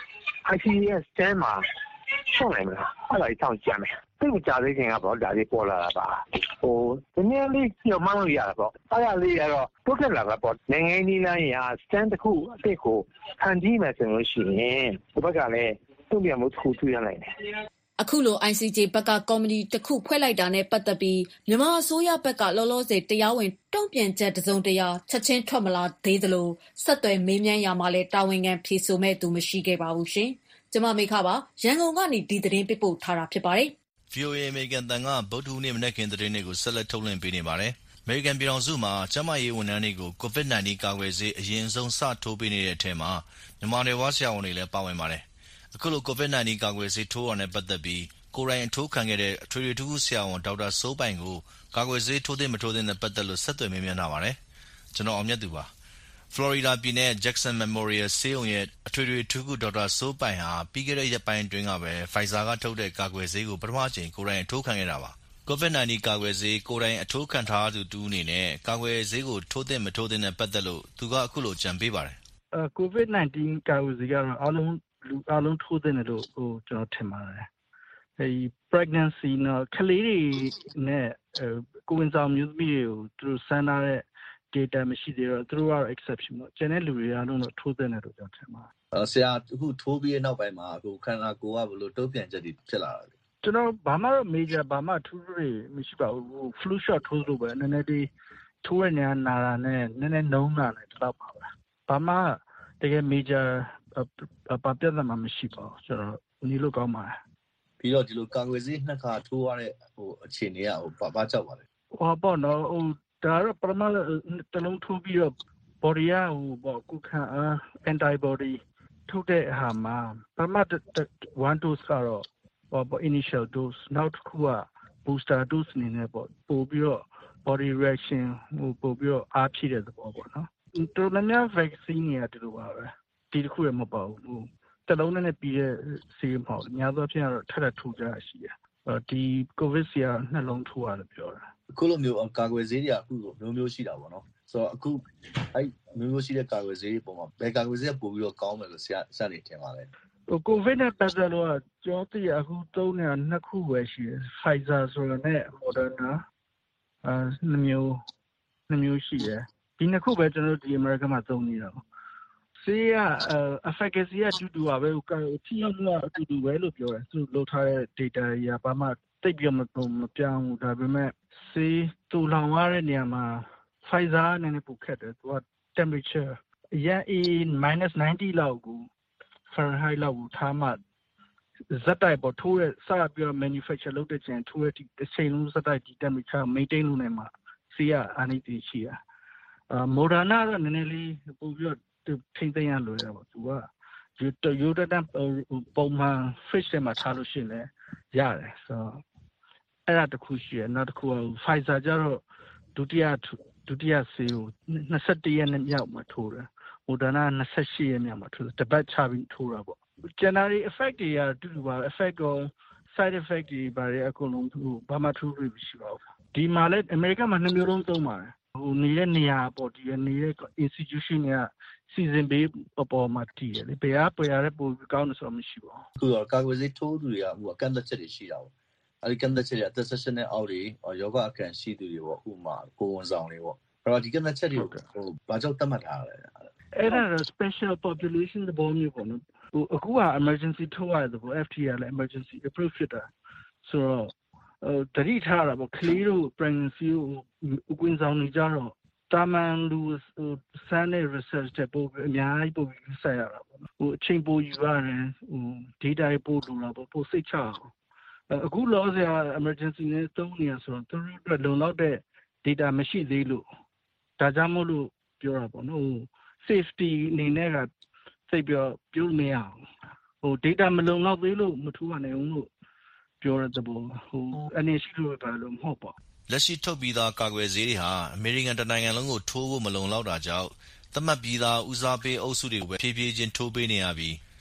I C S ကျမ်းမှာရှင်းနိုင်မလားအဲ့ဒါကြီးတောင်းကြမယ်သိမကြသေးခင်ကပေါ့ဒါလေးပေါ်လာတာပါဟိုဒီနေ့လေးပြောမှလို့ရတာပေါ့အဲ့ဒါလေးကတော့တိုးတက်လာတာပေါ့နိုင်ငံကြီးလမ်းရာ stand တစ်ခုအစ်စ်ကိုဖန်တီးမယ်ဆိုလို့ရှိရင်ဒီဘက်ကလည်းတုံ့ပြန်မှုတစ်ခုတွေ့ရနိုင်တယ်အခုလို I C J ဘက်ကကော်မတီတစ်ခုဖွဲ့လိုက်တာနဲ့ပတ်သက်ပြီးမြန်မာအစိုးရဘက်ကလောလောဆယ်တရားဝင်တုံ့ပြန်ချက်တစုံတရာချက်ချင်းထွက်မလာသေးသလိုဆက်သွယ်မေးမြန်းရမှာလည်းတာဝန်ခံဖြေဆိုမဲ့သူမရှိခဲ့ပါဘူးရှင်။ကျွန်မမိခပါရန်ကုန်ကနေဒီသတင်းပေးပို့ထားတာဖြစ်ပါတယ်။ V O A အမေရိကန်တန်ကဗုဒ္ဓဟူးနေ့မနက်ခင်းသတင်းတွေကိုဆက်လက်ထုတ်လွှင့်ပေးနေပါတယ်။အမေရိကန်ပြည်ထောင်စုမှာကျန်းမာရေးဝန်ထမ်းတွေကို ကိုဗစ် ၁၉ ကာကွယ်ဆေးအရင်ဆုံးစထိုးပေးနေတဲ့အထက်မှာမြန်မာနယ်ဝါဆရာဝန်တွေလည်းပါဝင်ပါတယ်။အခုလိုကိုဗစ် ၁၉ ကာကွယ်ဆေးထိုးရတဲ့ပတ်သက်ပြီးကိုယ်တိုင်အထိုးခံခဲ့တဲ့အထွေထွေထူးထူးဆရာဝန်ဒေါက်တာစိုးပိုင်ကိုကာကွယ်ဆေးထိုးသင့်မထိုးသင့်တဲ့ပတ်သက်လို့ဆက်သွယ်မေးမြန်းလာပါတယ်။ကျွန်တော်အောင်မြတ်သူပါ။ ဖလော်ရီဒါပြည်နယ် Jackson Memorial ဆေးရုံရဲ့အထွေထွေထူးကုဒေါက်တာစိုးပိုင်ဟာပြီးခဲ့တဲ့ရက်ပိုင်းအတွင်းကပဲ Pfizer ကထုတ်တဲ့ကာကွယ်ဆေးကိုပထမအကြိမ်ကိုယ်တိုင်အထိုးခံခဲ့တာပါ။ ကိုဗစ် ၁၉ ကာကွယ်ဆေးကိုယ်တိုင်အထိုးခံထားသူတူအနေနဲ့ကာကွယ်ဆေးကိုထိုးသင့်မထိုးသင့်တဲ့ပတ်သက်လို့သူကအခုလိုကြံပေးပါတယ်။အဲကိုဗစ် ၁၉ ကာကွယ်ဆေးကတော့အားလုံးလူအားလုံးထိုးသင့်တယ်လို့ဟိုကျွန်တော်ထင်ပါတယ်။အဲဒီ pregnancy နော်ကလေးတွေနဲ့ကိုဝင်ဆောင်မျိုးသမီးတွေကိုသူတို့စမ်းထားတဲ့ data မရှိသေးတော့သူတို့ကတော့ exception ပေါ့ကျန်တဲ့လူတွေအားလုံးတော့ထိုးသင့်တယ်လို့ကျွန်တော်ထင်ပါတယ်။ဆရာအခုထိုးပြီးတဲ့နောက်ပိုင်းမှာအခုခန္ဓာကိုယ်ကဘယ်လိုတုံ့ပြန်ချက်တွေဖြစ်လာတာလဲ။ကျွန်တော်ဘာမှတော့ major ဘာမှထူးထူးတွေမရှိပါဘူး။ flu shot ထိုးလို့ပဲနည်းနည်းလေးထိုးရညာနာတာနဲ့နည်းနည်းနှုံးတာနဲ့တော့ပါပဲ။ဘာမှတကယ် major ဘာပြဿနာမရှိပါဘူးကျွန်တော်ဒီလိုကောင်းပါတယ်။ပြီးတော့ဒီလိုကာကွယ်ဆေးနှစ်ခါထိုးရတဲ့ဟိုအခြေအနေကဟိုဘာဘာကြောက်ပါလဲ။ဟောပေါ့နော်ဟိုဒါတော့ပထမတလုံးထိုးပြီးတော့ body ရဟိုပေါ့ကုခံအား antibody ထုတ်တဲ့ဟာမှာပထမ one dose ကတော့ဟောပေါ့ initial dose နောက်တစ်ခုက booster dose အနေနဲ့ပေါ့ပို့ပြီးတော့ body reaction ဟိုပို့ပြီးတော့အားဖြည့်တဲ့သဘောပေါ့နော်တော်တော်များ vaccine တွေကဒီလိုပါပဲဒီတစ်ခုရမပေါ့ဘူးတလုံးနဲ့ပြီးတဲ့ဆေးမဟုတ်များသောအားဖြင့်ကတော့ထပ်ထပ်ထိုးကြရရှိတယ်ဒီ covid ဆီကနှလုံးထိုးရတယ်ပြောတာအခုလိုမျိုးကာကွယ်ဆေးတွေကအခုမျိုးမျိုးရှိတာပေါ့နော်ဆိုတော့အခုအဲ့မျိုးမျိုးရှိတဲ့ကာကွယ်ဆေးတွေပုံမှာဘယ်ကာကွယ်ဆေးကပို့ပြီးတော့ကောင်းမယ်လို့ဆရာစနေထင်ပါလဲဟို covid နဲ့ပတ်သက်လို့ကျော်တည်းအခုသုံးနေတာနှစ်ခုပဲရှိတယ် Pfizer ဆိုတော့နဲ့ Moderna အဲနှစ်မျိုးနှစ်မျိုးရှိတယ်ဒီနှစ်ခုပဲကျွန်တော်တို့ဒီ America မှာသုံးနေတာဆေးက efficacy ကတူတူပါပဲထိရောက်မှုကအတူတူပဲလို့ပြောတယ်သူလုပ်ထားတဲ့ data တွေကဘာမှတိတ်ပြမပုံမပြောင်းဘူးဒါပေမဲ့ဆေးတူလောင်ရတဲ့နေရာမှာ Pfizer နဲ့လည်းပိုခက်တယ်သူက temperature အရင် minus ၉၀ လောက်ကို Fahrenheit လောက်ကိုထားမှဇက်တိုက်ပေါ်ထိုးရစပြီးတော့ manufacture လုပ်တဲ့ချိန်ထိုးရတဲ့အချိန်လုံးဇက်တိုက်ဒီ temperature maintain လုပ်နေမှာဆေးကအာနိသင်ရှိတာအာ Moderna တော့နည်းနည်းလေးပို့ပြီးတော့ထိမ့်သိမ်းရလို့ရပါသူကယူတတန်ပုံမှန် fridge ထဲမှာထားလို့ရှိရင်လည်းရတယ်ဆိုတော့အဲ့ဒါတခုရှိရနောက်တစ်ခုက Pfizer ကျတော့ဒုတိယဒုတိယဆေးကို၂၁ရက်နေ့မြောက်မှာထိုးတယ် Moderna ၂၈ရက်မြောက်မှာထိုးတယ်တပတ်ချပြီးထိုးတာပေါ့ January effect တွေကတူတူပါ effect ကို side effect တွေဘာတွေအကုန်လုံးဘာမှထူးထူးမရှိပါဘူးဒီမှာလည်း America မှာနှစ်မျိုးလုံးသုံးပါတယ်ဟိုနေတဲ့နေရာပေါ့ဒီနေတဲ့ institution ကစီစဉ်ပေးအပေါ်မှာတည်တယ်လေဘယ်အားပေါ်ရတဲ့ပိုကောင်းတယ်ဆိုတော့မရှိပါဘူးအခုတော့ကာကွယ်ဆေးထိုးသူတွေကဟိုအကန့်အသတ်ချက်တွေရှိတာပေါ့အဲဒီကန့်အသတ်ချက်တွေအသက်၁၈နှစ်အောက်တွေယောဂအခံရှိသူတွေပေါ့ဥပမာကိုဝန်ဆောင်တွေပေါ့အဲ့တော့ဒီကန့်အသတ်ချက်တွေကိုဟိုဘာကြောင့်သတ်မှတ်ထားရလဲအဲ့ဒါ special population သဘောမျိုးပေါ့နော်ဟိုအခုက emergency ထိုးရတယ်ပေါ့ F D A လည်း emergency approve ဖြစ်တာဆိုတော့ဟိုတတိထားတာပေါ့ကလေးတို့ pregnancy ကိုကွင်းဆောင်နေကြတော့တာမန်လူစမ်းတဲ့ research တဲ့ပို့အများကြီးပို့ပြီးဆက်ရတာပေါ့ဟိုအချိန်ပိုယူရတယ်ဟို data တွေပို့လို့လာပေါ့ပို့စိတ်ချအောင်အခုလောဆရာ emergency နဲ့သုံးနေရဆိုတော့သူတို့အတွက်လုံလောက်တဲ့ data မရှိသေးလို့ဒါကြောင့်မို့လို့ပြောတာပေါ့နော်ဟို safety အနေနဲ့ကစိတ်ပြောပြုံးမရအောင်ဟို data မလုံလောက်သေးလို့မထူးရနိုင်ဘူးလို့ပြောရတဲ့ဘောဟိုအနေရှိလို့ပဲလို့မဟုတ်ပါလက်ရှိထုတ်ပြီးသားကာကွယ်ဆေးတွေဟာအမေရိကန်တနိုင်ငံလုံးကိုထိုးဖို့မလုံလောက်တာကြောင့်သတ်မှတ်ပြီးသားဦးစားပေးအုပ်စုတွေကိုပဲဖြည်းဖြည်းချင်းထိုးပေးနေရပြီး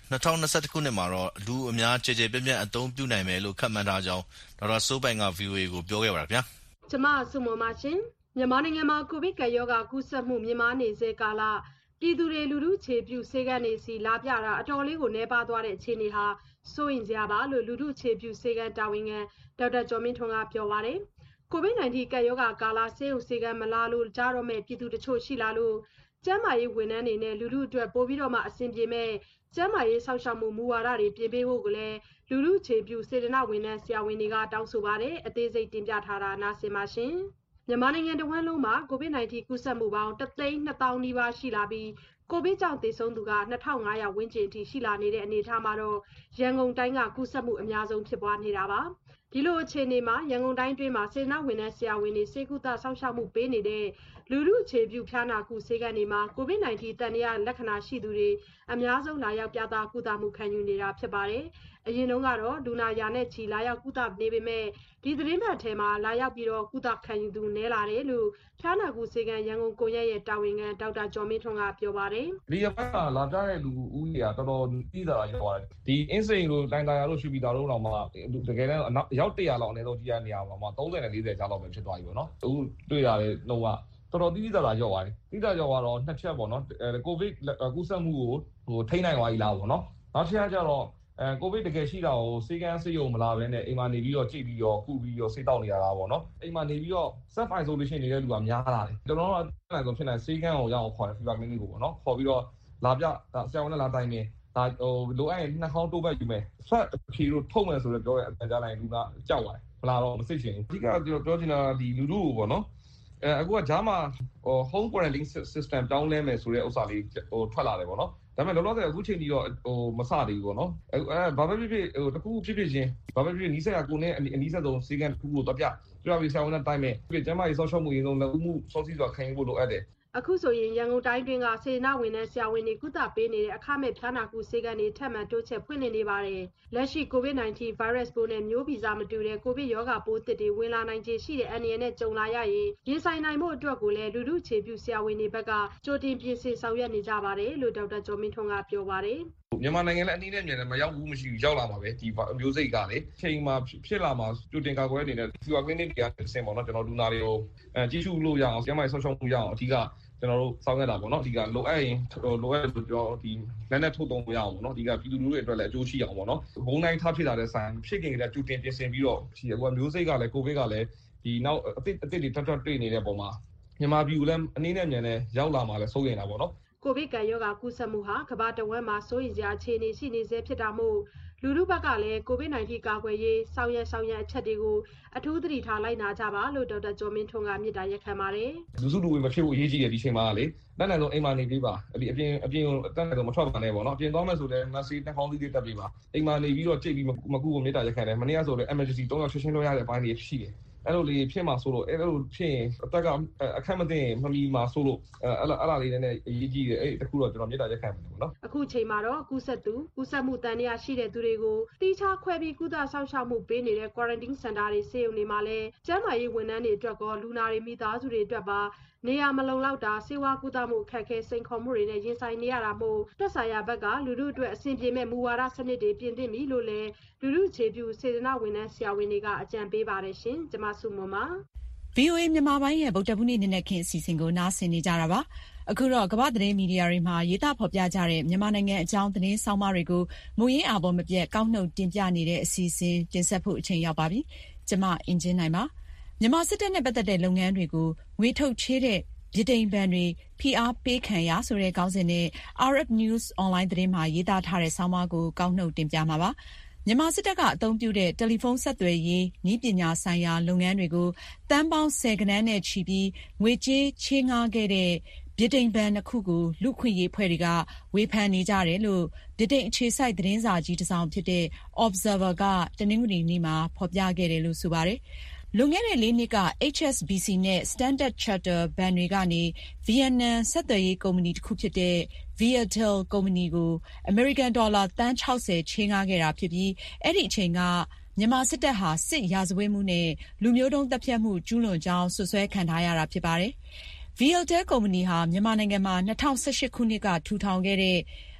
၂၀၂၁ခုနှစ်မှာတော့လူအများကျေကျေပြန့်ပြန့်အသုံးပြုနိုင်မယ်လို့ခန့်မှန်းထားကြောင်းဒေါက်တာစိုးပိုင်က ဗွီအိုအေ ကိုပြောခဲ့ပါဗျာ။ကျမဆုမွန်ပါရှင်။မြန်မာနိုင်ငံမှာကိုဗစ်ကပ်ရောဂါကူးစက်မှုမြင့်မားနေစေကာလပြည်သူတွေလူထုခြေပြုဆေးကန်းနေစီလာပြတာအတော်လေးကိုနှဲပါသွားတဲ့အခြေအနေဟာစိုးရင်စရာပါလို့လူထုခြေပြုဆေးကန်းတာဝန်ခံဒေါက်တာကျော်မင်းထွန်းကပြောပါတယ်။ကိုဗစ်-19 ကပ်ရောဂါကာလဆေးရုံဆေးကန်းမလာလို့ကြားတော့မဲ့ပြည်သူတချို့ရှိလာလို့ကျန်းမာရေးဝန်ထမ်းတွေနဲ့လူထုအတွက်ပိုပြီးတော့မှအဆင်ပြေမဲ့ကျန်းမာရေးဆောက်ရှောက်မှုမူဝါဒတွေပြင်ပေးဖို့ကလည်းလူထုခြေပြုစေတနာဝန်ထမ်းဆရာဝန်တွေကတောင်းဆိုပါတယ်။အသေးစိတ်တင်ပြထားတာနားဆင်ပါရှင်။မြန်မာနိုင်ငံတဝန်းလုံးမှာကိုဗစ်-19 ကူးစက်မှုပေါင်းတစ်သိန်းနှစ်သောင်းနီးပါးရှိလာပြီးကိုဗစ်ကြောင့်သေဆုံးသူကနှစ်ထောင်ငါးရာဝန်းကျင်အထိရှိလာနေတဲ့အနေအထားမှာတော့ရန်ကုန်တိုင်းကကူးစက်မှုအများဆုံးဖြစ်ပွားနေတာပါ။ဒီလိုအခြေအနေမှာရန်ကုန်တိုင်းတွင်းမှာစေတနာဝန်ထမ်းဆရာဝန်တွေစေကုသဆောက်ရှောက်မှုပေးနေတဲ့လူထုအခြေပြုဖျားနာကုဆေးကန်းတွေမှာကိုဗစ်-19 တန်ရာလက္ခဏာရှိသူတွေအများဆုံးလာရောက်ပြသကုသမှုခံယူနေတာဖြစ်ပါတယ်။အရင်တုန်းကတော့လူနာရာနဲ့ချီလာရောက်ကုသနေပေမဲ့ဒီသတင်းပတ်ထဲမှာလာရောက်ပြီးတော့ကုသခံယူသူနည်းလာတယ်လို့ဖျားနာကုဆေးကန်းရန်ကုန်ကိုရက်ရဲ့တာဝန်ခံဒေါက်တာကျော်မင်းထွန်းကပြောပါတယ်။ဒီအပိုင်းမှာလာပြတဲ့လူဦးရေကတော်တော်ကြီးတာရောက်သွားတယ်။ဒီအင်းစိန်လိုတိုင်းတာရလို့ရှိပြီးသားလို့တော့မှတကယ်တမ်းရောက်တရာလောက်အနည်းဆုံးကြီးရနေရမှာ၃၀နဲ့၄၀ကြားလောက်ပဲဖြစ်သွားပြီပေါ့နော်။အခုတွေ့ရတယ်လုံးဝတော်တော်တိတိကျကျရောက်သွားတယ်။တိကျရောက်သွားတော့နှစ်ချက်ပေါ့နော်။ကိုဗစ်ကူးစက်မှုကိုဟိုထိန်းနိုင်သွားပြီလားပေါ့နော်။နောက်တစ်ချက်ကျတော့အဲကိုဗစ်တကယ်ရှိတာကိုစေကန်းစေယုံမလာဘဲနဲ့အိမ်မှာနေပြီးတော့ကြိတ်ပြီးတော့ကုပြီးတော့ဆေးတောက်နေရတာပေါ့နော်အိမ်မှာနေပြီးတော့ self isolation နေတဲ့လူကများလာတယ်ကျွန်တော်တို့ကအဲ့ဒါဆိုဖြစ်နေစေကန်းကိုရအောင်ခေါ်တယ် fever clinic ကိုပေါ့နော်ခေါ်ပြီးတော့လာပြဆရာဝန်နဲ့လာတိုင်နေဒါဟိုလိုအပ်ရင်နှာခေါင်းတိုးပတ်ယူမယ်ဆွတ်ဖြီလို့ထုတ်မယ်ဆိုတော့ပြောတဲ့အတန်ကြားလိုက်လူကကြောက်သွားတယ်မလာတော့မစိတ်ချင်ဘူးအဓိကကျွန်တော်ပြောချင်တာဒီလူလူကိုပေါ့နော်အဲအခုကဂျားမှာဟို home quarantine system တောင်းလဲမယ်ဆိုတဲ့ဥစ္စာလေးဟိုထွက်လာတယ်ပေါ့နော်ဒါပေမဲ့လောလောဆယ်အခုချိန်ကြီးတော့ဟိုမစသေးဘူးပေါ့နော်အဲဘာပဲဖြစ်ဖြစ်ဟိုတခုဖြစ်ဖြစ်ချင်းဘာပဲဖြစ်နီးစပ်ရကိုနဲ့အနီးစပ်ဆုံးစီကံတစ်ခုကိုတော့ပြပြပြီးဆရာဝန်နဲ့တိုင်းမဲ့ပြကျမ်းမာရေးဆောက်ရှောက်မှုရင်းဆုံးလက်ဦးမှုစောစီးစွာခံယူဖို့လိုအပ်တယ်အခုဆိုရင်ရန်ကုန်တိုင်းတွင်းကစေနာဝန်ထမ်းဆရာဝန်တွေကုသပေးနေတဲ့အခမဲ့ဖျားနာကုဆေးကန်းတွေထပ်မံတိုးချဲ့ဖွင့်လှစ်နေပါတယ်။လက်ရှိကိုဗစ်-19 virus ပိုးနဲ့မျိုးဗီဇမတူတဲ့ကိုဗစ်ရောဂါပိုးသစ်တွေဝင်လာနိုင်ခြေရှိတဲ့အန္တရာယ်နဲ့ကြုံလာရရင်ရင်ဆိုင်နိုင်မှုအတွက်ကိုလည်းလူထုခြေပြုဆရာဝန်တွေဘက်ကကြိုတင်ပြင်ဆင်ဆောင်ရွက်နေကြပါတယ်လို့ဒေါက်တာကျော်မင်းထွန်းကပြောပါတယ်။မြန်မာနိုင်ငံလည်းအနည်းနဲ့မြန်တယ်မရောက်ဘူးမရှိဘူးရောက်လာမှာပဲဒီမျိုးစိတ်ကလေချိန်မှာဖြစ်လာမှာကြိုတင်ကာကွယ်အနေနဲ့ fever clinic တွေကဆင်ပေါ့နော်ကျွန်တော်လူနာတွေကိုအဲကြီးစုလို့ရအောင်ကျန်းမာရေးဆောက်ရှောက်မှုရအောင်အဓိကကျွန်တော်တို့စောင့်ရတာပေါ့နော်အဓိကလိုအပ်ရင်လိုအပ်လို့ပြောဒီလက်နဲ့ထုတ်သုံးရအောင်ပေါ့နော်အဓိကပြည်သူလူထုတွေအတွက်လည်းအကျိုးရှိအောင်ပေါ့နော်ဘုံတိုင်းထားဖြစ်လာတဲ့ဆိုင်ဖြစ်ခင်ကတည်းကကြိုတင်ပြင်ဆင်ပြီးတော့ဒီအခုမျိုးစိတ်ကလည်းကိုဗစ်ကလည်းဒီနောက်အသစ်အသစ်တွေတက်တက်တွေ့နေတဲ့ပုံမှာမြန်မာပြည်ကလည်းအနည်းနဲ့မြန်နဲ့ရောက်လာမှာလည်းစိုးရိမ်တာပေါ့နော်ကိုဗစ်ကရောဂါကူးစက်မှုဟာကမ္ဘာတဝန်းမှာစိုးရိမ်စရာအခြေအနေရှိနေစေဖြစ်တာမို့လူလူဘက်ကလည်းကိုဗစ်-19 ကာကွယ်ရေးဆောင်ရွက်ဆောင်ရွက်အချက်တွေကိုအထူးသတိထားလိုက်နာကြပါလို့ဒေါက်တာကျော်မင်းထွန်းကမြစ်တာရက်ခံပါတယ်လူစုလူဝေးမဖြစ်ဘူးအရေးကြီးတယ်ဒီချိန်မှာလေတက်နိုင်ဆုံးအိမ်မှာနေပြီးပါအပြင်အပြင်အပြင်ကိုတက်နိုင်ဆုံးမထွက်ပါနဲ့ပေါ့နော်အပြင်သွားမယ်ဆိုလည်း mask နှာခေါင်းစည်းတွေတက်ပြီးပါအိမ်မှာနေပြီးတော့ကြိတ်ပြီးမကူကိုမြစ်တာရက်ခံတယ်မနေ့ကဆိုလည်း emergency သုံးယောက်ချက်ချင်းလွှဲရတဲ့အပိုင်းတွေရှိတယ်အဲ့လိုလေးဖြစ်မှာဆိုလို့အဲ့လိုဖြစ်ရင်အသက်ကအခက်မသိရင်မမီမှာဆိုလို့အဲ့လိုအဲ့လာလေးနဲ့အရေးကြီးတယ်အဲ့တခုတော့ကျွန်တော်မြစ်တာရက်ခံမယ်ပေါ့နော်အခုချိန်မှာတော့ကူးစက်သူကူးစက်မှုတန်ရာရှိတဲ့သူတွေကိုတီးခြားခွဲပြီးကုသဆောင်ရှောက်မှုပေးနေတဲ့ quarantine center တွေစေုံနေမှာလဲကျန်းမာရေးဝန်ထမ်းတွေအတွက်ကောလူနာတွေမိသားစုတွေအတွက်ပါနေရာမလုံလောက်တာစေဝါကုသမှုအခက်အခဲစိန်ခေါ်မှုတွေနဲ့ရင်ဆိုင်နေရတာမို့သက်ဆိုင်ရာဘက်ကလူထုအတွက်အဆင်ပြေမဲ့မူဝါဒစနစ်တွေပြင်သင့်ပြီလို့လည်းလူထုခြေပြုစေတနာဝန်ထမ်းဆရာဝန်တွေကအကြံပေးပါတယ်ရှင်။ကျွန်မဆုမွန်ပါဗွီအိုအေ မြန်မာပိုင်းရဲ့ဗုဒ္ဓဘူးနေ့နေ့နဲ့ခင်အစီအစဉ်ကိုနားဆင်နေကြတာပါ။အခုတော့ကမ္ဘာသတင်းမီဒီယာတွေမှာရေးသားဖော်ပြကြတဲ့မြန်မာနိုင်ငံအကြောင်းသတင်းဆောင်းပါးတွေကိုမူရင်းအာဘော်မပြတ်ကောက်နှုတ်တင်ပြနေတဲ့အစီအစဉ်တင်ဆက်ဖို့အချိန်ရောက်ပါပြီ။ကျွန်မအင်ဂျင်နိုင်ပါ။မြန်မာစစ်တပ်နဲ့ပတ်သက်တဲ့လုပ်ငန်းတွေကိုငွေထုတ်ချေးတဲ့ဗြိတိန်ဘဏ်တွေဖိအားပေးခံရဆိုတဲ့ခေါင်းစဉ်နဲ့ အာရပ် News Online သတင်းမှာရေးသားထားတဲ့ဆောင်းပါးကိုကောက်နှုတ်တင်ပြမှာပါ။မြန်မာစစ်တပ်ကအသုံးပြုတဲ့တယ်လီဖုန်းဆက်သွယ်ရေးနည်းပညာဆိုင်ရာလုပ်ငန်းတွေကိုတန်းပေါင်းဆယ်ကဏန်းနဲ့ချီပြီးငွေကြေးချေးငှားခဲ့တဲ့ဗြိတိန်ဘဏ်နှစ်ခုကိုလူ့ခွင့်ရေးဖွဲ့တွေကဝေဖန်နေကြတယ်လို့ဗြိတိန်အခြေစိုက်သတင်းစာကြီးတစ်စောင်ဖြစ်တဲ့ Observer ကတနင်္ဂနွေနေ့မှာဖော်ပြခဲ့တယ်လို့ဆိုပါတယ်။လွန်ခဲ့တဲ့လေးနှစ်က H S B C နဲ့ Standard Chartered ဘဏ်တွေကနေဗီယက်နမ်ဆက်သွယ်ရေးကုမ္ပဏီတစ်ခုဖြစ်တဲ့ Viettel ကုမ္ပဏီကိုအမေရိကန်ဒေါ်လာသန်းခြောက်ဆယ်ချေးငှားခဲ့တာဖြစ်ပြီးအဲ့ဒီအချိန်ကမြန်မာစစ်တပ်ဟာစစ်ရာဇဝတ်မှုနဲ့လူမျိုးတုံးသတ်ဖြတ်မှုကျူးလွန်ကြောင်းစွပ်စွဲခံထားရတာဖြစ်ပါတယ်။ Viettel ကုမ္ပဏီဟာမြန်မာနိုင်ငံမှာ၂၀၁၈ခုနှစ်ကထူထောင်ခဲ့တဲ့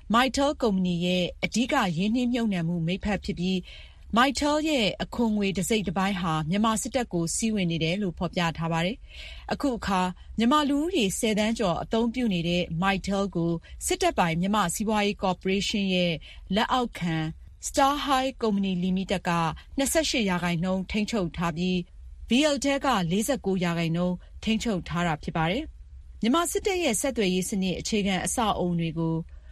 Mytel ကုမ္ပဏီရဲ့အဓိကရင်းနှီးမြှုပ်နှံမှုမိတ်ဖက်ဖြစ်ပြီး Mytel ရဲ့အခွန်ငွေတစိမ့်တစ်ပိုင်းဟာမြန်မာစစ်တပ်ကိုစီးဝင်နေတယ်လို့ဖော်ပြထားပါတယ်။အခုအခါမြန်မာလူဦးရေဆယ်သန်းကျော်အသုံးပြုနေတဲ့ Mytel ကိုစစ်တပ်ပိုင်မြန်မာစီးပွားရေးကော်ပိုရေးရှင်းရဲ့လက်အောက်ခံ Star High ကုမ္ပဏီလီမိတက်က၂၈ရာခိုင်နှုန်းထိန်းချုပ်ထားပြီး Vialtel က၄၉ရာခိုင်နှုန်းထိန်းချုပ်ထားတာဖြစ်ပါတယ်။မြန်မာစစ်တပ်ရဲ့ဆက်သွယ်ရေးစနစ်အခြေခံအဆောက်အအုံတွေကို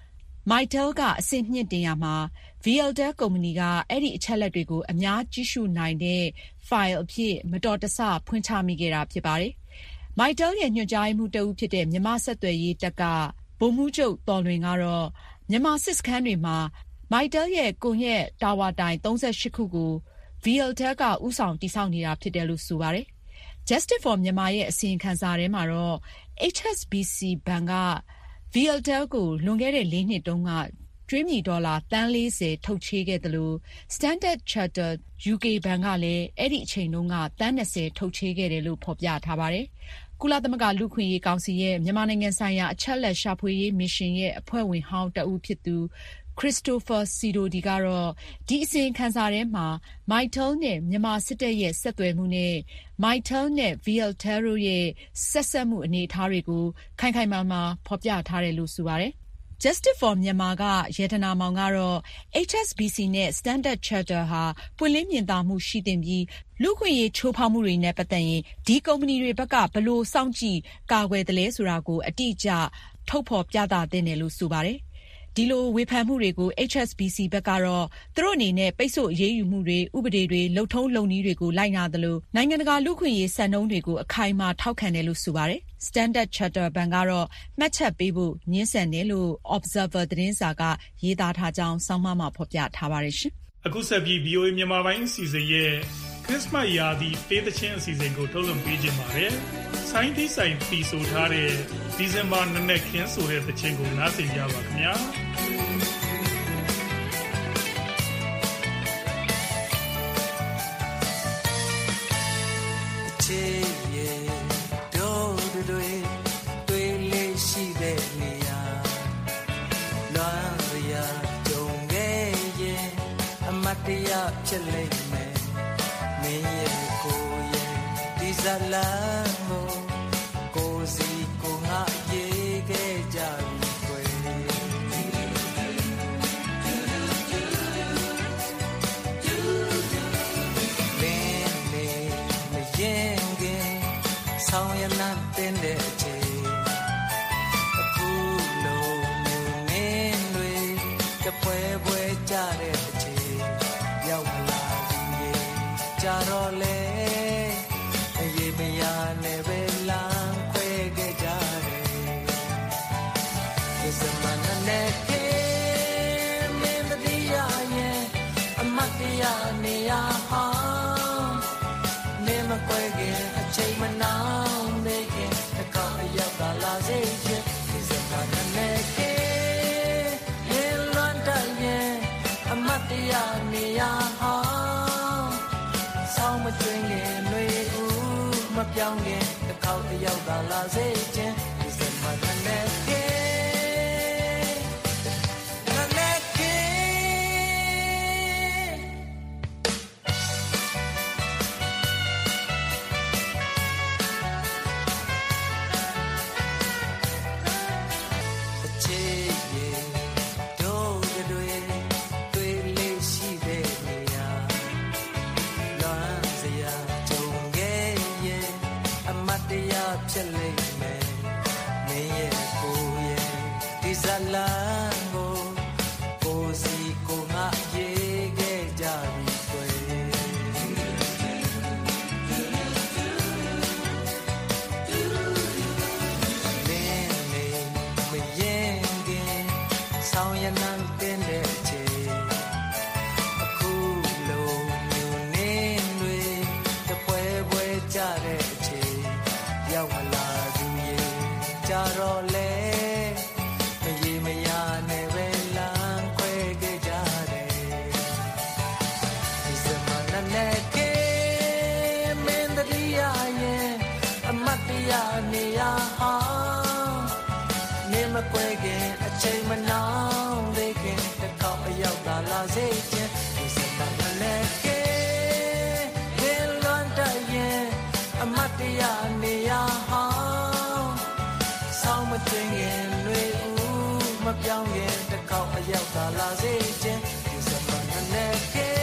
Mytel ကအဆင့်မြင့်တင်ရမှာ Vialtel ကုမ္ပဏီကအဲ့ဒီအချက်လက်တွေကိုအများကြည့်ရှုနိုင်တဲ့ဖိုင်အဖြစ်မတော်တဆဖွင့်ချမိခဲ့တာဖြစ်ပါတယ်။ Mytel ရဲ့ညွှန်ကြားရေးမှူးတဦးဖြစ်တဲ့မြန်မာဆက်သွယ်ရေးတပ်ကဗိုလ်မှူးချုပ်တော်လွင်ကတော့မြန်မာစစ်စခန်းတွေမှာ Mytel ရဲ့ကွန်ရက်တာဝါတိုင်၃၈ခုကို Vialtel ကဦးဆောင်တည်ဆောက်နေတာဖြစ်တယ်လို့ဆိုပါတယ်။ Justice for Myanmar ရဲ့အစီရင်ခံစာထဲမှာတော့ H S B C ဘဏ်က Vialtel ကိုလွန်ခဲ့တဲ့လေးနှစ်တုန်းကကြွေးမြီဒေါ်လာသန်းလေးဆယ်ထုတ်ချေးခဲ့သလို Standard Chartered ယူကေ ဘဏ်ကလည်းအဲ့ဒီအချိန်တုန်းကသန်း၂၀ထုတ်ချေးခဲ့တယ်လို့ဖော်ပြထားပါတယ်။ကုလသမဂ္ဂလူ့အခွင့်အရေးကောင်စီရဲ့မြန်မာနိုင်ငံဆိုင်ရာအချက်အလက်ရှာဖွေရေးမစ်ရှင်ရဲ့အဖွဲ့ဝင်ဟောင်းတဦးဖြစ်သူ Christopher Sidoti ကတော့ဒီအစီရင်ခံစာထဲမှာ Mytel နဲ့မြန်မာစစ်တပ်ရဲ့ဆက်သွယ်မှုနဲ့ Mytel နဲ့ Vialtel တို့ရဲ့ဆက်စပ်မှုအနေအထားတွေကိုခိုင်ခိုင်မာမာဖော်ပြထားတယ်လို့ဆိုပါတယ်။ Justice for Myanmar ကရတနာမောင်ကတော့ H S B C နဲ့ Standard Chartered ဟာပွင့်လင်းမြင်သာမှုရှိသင့်ပြီးလူ့အခွင့်အရေးချိုးဖောက်မှုတွေနဲ့ပတ်သက်ရင်ဒီကုမ္ပဏီတွေဘက်ကဘယ်လိုစောင့်ကြည့်ကာကွယ်သလဲဆိုတာကိုအတိအကျထုတ်ဖော်ပြသသင့်တယ်လို့ဆိုပါတယ်။ဒီလိုဝေဖန်မှုတွေကို H S B C ဘက်ကတော့သူတို့အနေနဲ့ပိတ်ဆို့အရေးယူမှုတွေဥပဒေတွေလုပ်ထုံးလုပ်နည်းတွေကိုလိုက်နာသလိုနိုင်ငံတကာလူ့အခွင့်အရေးစံနှုန်းတွေကိုအခိုင်အမာထောက်ခံတယ်လို့ဆိုပါတယ်။ Standard Chartered ဘဏ်ကတော့မှတ်ချက်ပေးဖို့ငြင်းဆန်တယ်လို့ Observer သတင်းစာကရေးသားထားကြောင်းဆောင်းပါးမှာဖော်ပြထားပါတယ်ရှင်။အခုဆက်ပြီး V O A မြန်မာပိုင်းအစီအစဉ်ရဲ့ Christmas ရာသီပေးသချင်းအစီအစဉ်ကိုထုတ်လွှင့်ပေးခြင်းပါတယ်။ဆိုင်းသီးဆိုင်တီဆိုထားတဲ့ဒီဇင်ဘာနနက်ခင်းဆိုတဲ့သချင်းကိုနားဆင်ကြပါခင်ဗျာ။ချေရဲ့တို့တွေတွေ့လေးရှိတဲ့နေရာလွမ်းရကြုံခဲ့ရဲ့အမတ်တရားဖြစ်လိမ့်မယ်မင်းရဲ့ကိုရဲ့ဒီဇလန်ကိုကိုစီကိုငါရေးခဲ့ကြပြီကွယ်မင်းနေမရင်ဆောင်ရနတဲ့တဲ့အချိန်အခုလုံးမျိုးမင်းတွေတပွဲပွဲကြတဲ့အချိန်ရောက်မလာဘူးရေကြတော့လေအရေးမရနဲ့ပဲလမ်းခွဲခဲ့ကြတယ်ဒီစမနနဲ့ကေမင်းတရားရဲ့အမတ်တရားနေရဟာနေမခွဲခင်အချိန်မနာနေရဟာဆောင်းမတွင်ခင်နှွေဦးမပြောင်းခင်တစ်ခေါက်တယောက်သာလာစေခြင်းဒီစမနနဲ့ကေနနဲ့ကေအချေရဲ့တို့တွေဖြစ်လိမ့်မယ်မင်းရဲ့ကိုရဲ့ဒီဇလန်ကိုကိုစီကိုငါရေးခဲ့ကြပြီကွယ်လင်းနေမရင်ခင်ဆောင်ရနန်းတင်တဲ့အချိန်အခုလုံးမျိုးနေတွေတပွဲပွဲကြတဲ့အချိန်ရောက်မလာဘူးရေကြတော့လေမရေမရနဲ့ပဲလမ်းခွဲခဲ့ကြတယ်ဒီစမနနဲ့ကေမင်းတရားရဲ့အမတ်တရားနေရဟာနေမမကွဲခင်အချိန်မနှောင်းသေးခင်တစ်ခေါက်အရောက်သာလာစေခြင်းဒီစံတန်လည်းကဲဟဲလွန်တရင်အမတ်တရားနေရဟောင်းဆောင်းမတင်ခင်လွေဦးမပြောင်းရင်တစ်ခေါက်အရောက်သာလာစေခြင်းဒီစံတန်လည်းကဲ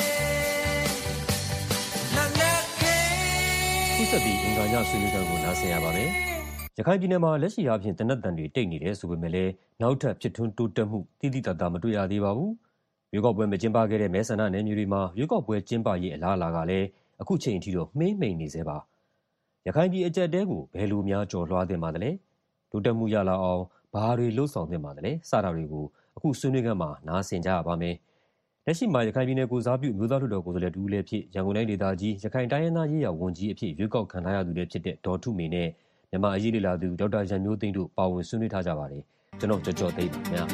ဆက်ပြီးအင်္ဂါညဆွေးနွေးခန်းကိုနားဆင်ရပါမယ်။ရခိုင်ပြည်နယ်မှာလက်ရှိအားဖြင့်တနက်တန်တွေတိတ်နေတယ်ဆိုပေမဲ့လည်းနောက်ထပ်ဖြစ်ထွန်းတိုးတက်မှုတိတိတတ်တာမတွေ့ရသေးပါဘူး။ရွေးကောက်ပွဲမကျင်းပခဲ့တဲ့မဲဆန္ဒနယ်မြေတွေမှာရွေးကောက်ပွဲကျင်းပရေးအလားအလာကလည်းအခုချိန်ထိတော့မှိမ့်မိန်နေသေးပါ။ရခိုင်ပြည်အကြက်တဲကိုဘယ်လိုများကြော်လွှားသင့်ပါသလဲ။တိုးတက်မှုရလာအောင်ဘာတွေလှုပ်ဆောင်သင့်ပါသလဲ။စတာတွေကိုအခုဆွေးနွေးခန်းမှာနားဆင်ကြရပါမယ်။လက်ရှိမှာရခိုင်ပြည်နယ်ကိုစားပြုမြို့သားထုတော်ကိုယ်စားလှယ်တူလည်းဖြစ်ရန်ကုန်တိုင်းဒေသကြီးရခိုင်တိုင်းရင်းသားရေးရာဝန်ကြီးအဖြစ်ရွေးကောက်ခံထားရသူလည်းဖြစ်တဲ့ဒေါ်ထုမေနဲ့မြန်မာအရေးလေလာသူဒေါက်တာရန်မျိုးသိန်းတို့ပါဝင်ဆွေးနွေးထားကြပါတယ်ကျွန်တော်ကြော်ကြော်သိပ်ပါခင်ဗျာ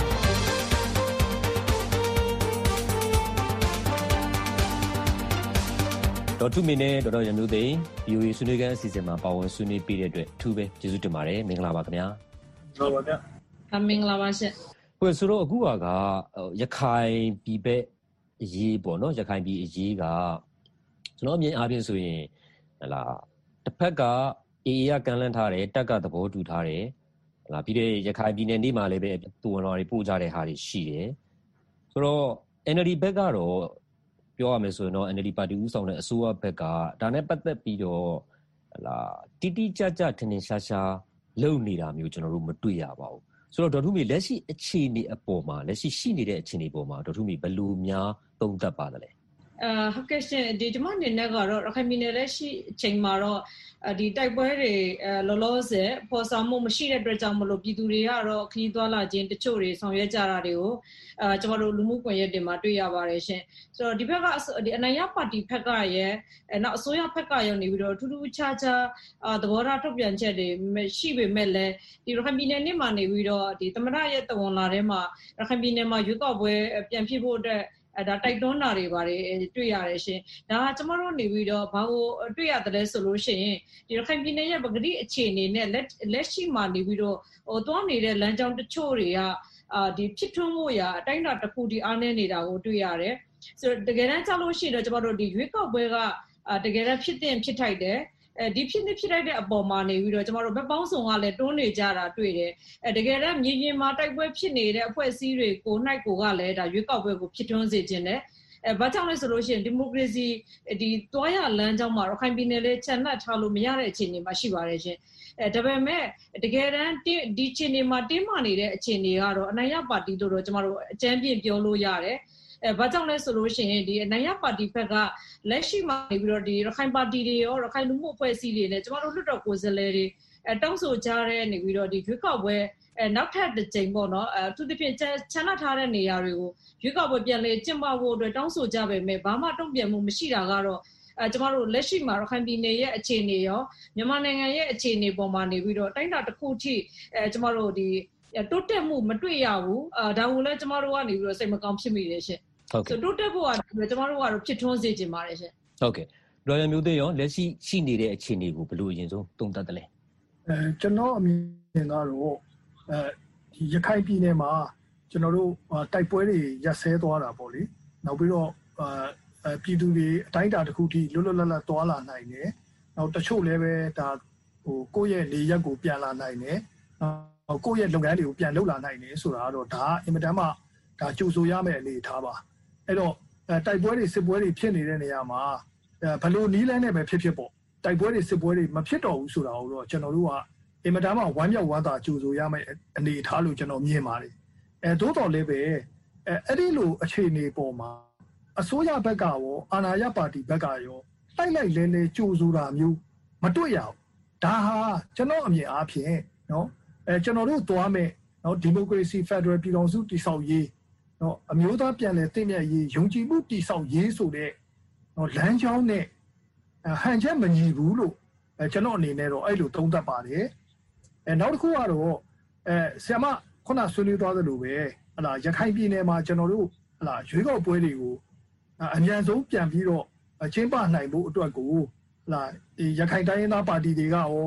ဒေါ်ထုမေနဲ့ဒေါက်တာရန်မျိုးသိန်း ဗီအိုအေ ဆွေးနွေးခန်းအစီအစဉ်မှာပါဝင်ဆွေးနွေးပေးတဲ့အတွက်အထူးပဲကျေးဇူးတင်ပါတယ်မင်္ဂလာပါခင်ဗျာဟုတ်ပါဗျာအမင်္ဂလာပါရှင်ဟုတ်ဆိုတော့အခုကရခိုင်ပြည်ဘက်အရေးပေါ့နော်ရခိုင်ပြည်အရေးကကျွန်တော်အမြင်အားဖြင့်ဆိုရင်ဟလာတစ်ဖက်ကအေအေကကန်လန့်ထားတယ်တက်ကသဘောတူထားတယ်ဟလာပြီးတဲ့ရခိုင်ပြည်နယ်နေ့မှာလည်းပဲတူဝင်တော်တွေပို့ကြတဲ့ဟာတွေရှိတယ်ဆိုတော့ အန် အယ်လ် ဒီ ဘက်ကတော့ပြောရမယ်ဆိုရင်တော့ အန် အယ်လ် ဒီ ပါတီဦးဆောင်တဲ့အစိုးရဘက်ကဒါနဲ့ပတ်သက်ပြီးတော့ဟလာတိတိကျကျထင်ထင်ရှားရှားလုပ်နေတာမျိုးကျွန်တော်တို့မတွေ့ရပါဘူးဆိုတော့ဒေါ်ထုမေလက်ရှိအခြေအနေအပေါ်မှာလက်ရှိရှိနေတဲ့အခြေအနေပေါ်မှာဒေါ်ထုမေဘယ်လိုများသုံးသပ်ပါသလဲအာဟုတ်ကဲ့ရှင်ဒီဒီမအနေနဲ့ကတော့ရခိုင်ပြည်နယ်လက်ရှိအချိန်မှာတော့ဒီတိုက်ပွဲတွေလောလောဆယ်ပေါ်ဆောင်မှုမရှိတဲ့အတွက်ကြောင့်မလို့ပြည်သူတွေကတော့ခရီးသွားလာခြင်းတချို့တွေဆောင်ရွက်ကြတာတွေကိုအာကျွန်တော်တို့လူမှုကွန်ရက်တွေမှာတွေ့ရပါတယ်ရှင်ဆိုတော့ဒီဘက်ကဒီအနိုင်ရပါတီဘက်ကရဲ့နောက်အစိုးရဘက်ကရောနေပြီးတော့ထူးထူးခြားခြားသဘောထားထုတ်ပြန်ချက်တွေရှိပေမဲ့လည်းဒီရခိုင်ပြည်နယ်နေ့မှာနေပြီးတော့ဒီသမရရဲ့တဝန်လာထဲမှာရခိုင်ပြည်နယ်မှာရွေးကောက်ပွဲပြန်ဖြစ်ဖို့အတွက်အဲဒါတိုက်တွန်းတာတွေပါတယ်တွေ့ရတယ်ရှင်ဒါကကျမတို့နေပြီးတော့ဘာကိုတွေ့ရတယ်လဲဆိုလို့ရှိရင်ဒီရခိုင်ပြည်နယ်ရဲ့ပဂတိအခြေအနေနဲ့လက်လက်ရှိမှာနေပြီးတော့ဟိုတွားနေတဲ့လမ်းကြောင်းတချို့တွေကအာဒီဖြစ်ထွန်းမှုရာအတိုင်းအတာတစ်ခုဒီအားနည်းနေတာကိုတွေ့ရတယ်ဆိုတော့တကယ်တမ်းကျလို့ရှိရင်တော့ကျမတို့ဒီရွေးကောက်ပွဲကတကယ်တမ်းဖြစ်တဲ့ဖြစ်ထိုက်တယ်အဲဒီဖြစ်နေဖြစ်လိုက်တဲ့အပေါ်မှာနေပြီးတော့ကျမတို့ဘက်ပေါင်းစုံကလည်းတွန်းနေကြတာတွေ့တယ်အဲတကယ်တမ်းမြေပြင်မှာတိုက်ပွဲဖြစ်နေတဲ့အဖွဲ့အစည်းတွေကိုနိုင်ကိုကလည်းဒါရွေးကောက်ပွဲကိုဖြစ်ထွန်းစေခြင်းနဲ့အဲဘာကြောင့်လဲဆိုလို့ရှိရင်ဒီမိုကရေစီဒီတွားရလမ်းကြောင်းမှာရခိုင်ပြည်နယ်လေးချန်လှပ်ထားလို့မရတဲ့အခြေအနေမှာရှိပါတယ်ရှင်အဲဒါပေမဲ့တကယ်တမ်းဒီအခြေအနေမှာတင်းမာနေတဲ့အခြေအနေကတော့အနိုင်ရပါတီတို့တော့ကျမတို့အကြမ်းပြင်းပြောလို့ရတယ်အဲဘာကြောင့်လဲဆိုလို့ရှိရင်ဒီအနိုင်ရပါတီဘက်ကလက်ရှိမှာနေပြီးတော့ဒီရခိုင်ပါတီတွေရောရခိုင်လူမှုအဖွဲ့အစည်းတွေနဲ့ကျမတို့လွှတ်တော်ကိုယ်စားလှယ်တွေအဲတောင်းဆိုကြတဲ့နေပြီးတော့ဒီရွေးကောက်ပွဲအဲနောက်ထပ်တစ်ကြိမ်ပေါ့နော်အဲသူတစ်ဖြင့်ချန်လှပ်ထားတဲ့နေရာတွေကိုရွေးကောက်ပွဲပြန်လေကျင်းပဖို့အတွက်တောင်းဆိုကြပေမဲ့ဘာမှတုံ့ပြန်မှုမရှိတာကတော့အဲကျမတို့လက်ရှိမှာရခိုင်ပြည်နယ်ရဲ့အခြေအနေရောမြန်မာနိုင်ငံရဲ့အခြေအနေပေါ်မှာနေပြီးတော့တိုင်းတာတစ်ခုထိအဲကျမတို့ဒီတိုးတက်မှုမတွေ့ရဘူးအဲဒါကိုလည်းကျမတို့ကနေပြီးတော့စိတ်မကောင်းဖြစ်မိတယ်ရှင်ဟုတ်ကဲ့တိုးတက်ဖို့ကကျမတို့ကတော့ဖြစ်ထွန်းစေချင်ပါတယ်ရှင်ဟုတ်ကဲ့ဒေါ်ရမျိုးသိန်းရောလက်ရှိရှိနေတဲ့အခြေအနေကိုဘယ်လိုအရင်ဆုံးသုံးသပ်တယ်လဲအဲကျွန်တော်အမြင်ကတော့အဲဒီရခိုင်ပြည်နယ်မှာကျွန်တော်တို့တိုက်ပွဲတွေရပ်ဆဲသွားတာပေါ့လေနောက်ပြီးတော့အဲပြည်သူတွေအတိုင်းအတာတစ်ခုထိလွတ်လွတ်လပ်လပ်သွားလာနိုင်တယ်နောက်တချို့လည်းပဲဒါဟိုကိုယ့်ရဲ့နေရက်ကိုပြန်လာနိုင်တယ်နောက်ကိုယ့်ရဲ့လုပ်ငန်းတွေကိုပြန်လုပ်လာနိုင်တယ်ဆိုတာကတော့ဒါအင်မတန်မှဒါကြိုဆိုရမယ့်အနေအထားပါအဲ့တော့တိုက်ပွဲတွေစစ်ပွဲတွေဖြစ်နေတဲ့နေရာမှာဘယ်လိုနည်းလမ်းနဲ့ပဲဖြစ်ဖြစ်ပေါ့တိုက်ပွဲတွေစစ်ပွဲတွေမဖြစ်တော့ဘူးဆိုတာကိုတော့ကျွန်တော်တို့ကအင်မတန်မှဝမ်းမြောက်ဝမ်းသာကြိုဆိုရမယ့်အနေအထားလို့ကျွန်တော်မြင်ပါတယ်အဲသို့တော်လည်းပဲအဲအဲ့ဒီလိုအခြေအနေပေါ်မှာအစိုးရဘက်ကရောအာဏာရပါတီဘက်ကရောတိုက်လိုက်လဲလဲကြိုဆိုတာမျိုးမတွေ့ရဘူးဒါဟာကျွန်တော်အမြင်အားဖြင့်เนาะအဲကျွန်တော်တို့သွားမယ်เนาะဒီမိုကရေစီဖက်ဒရယ်ပြည်ထောင်စုတည်ဆောက်ရေးเนาะအမျိုးသားပြန်လည်တည်မြဲရေးယုံကြည်မှုတည်ဆောက်ရေးဆိုတဲ့เนาะလမ်းကြောင်းနဲ့ဟန်ချက်မညီဘူးလို့အဲကျွန်တော်အနေနဲ့တော့အဲ့လိုသုံးသပ်ပါတယ်အဲနောက်တစ်ခုကတော့အဲဆရာမခုနဆွေးနွေးသွားသလိုပဲဟလာရခိုင်ပြည်နယ်မှာကျွန်တော်တို့ဟလာရွေးကောက်ပွဲတွေကိုအမြန်ဆုံးပြန်ပြီးတော့ကျင်းပနိုင်ဖို့အတွက်ကိုဟလာရခိုင်တိုင်းရင်းသားပါတီတွေကရော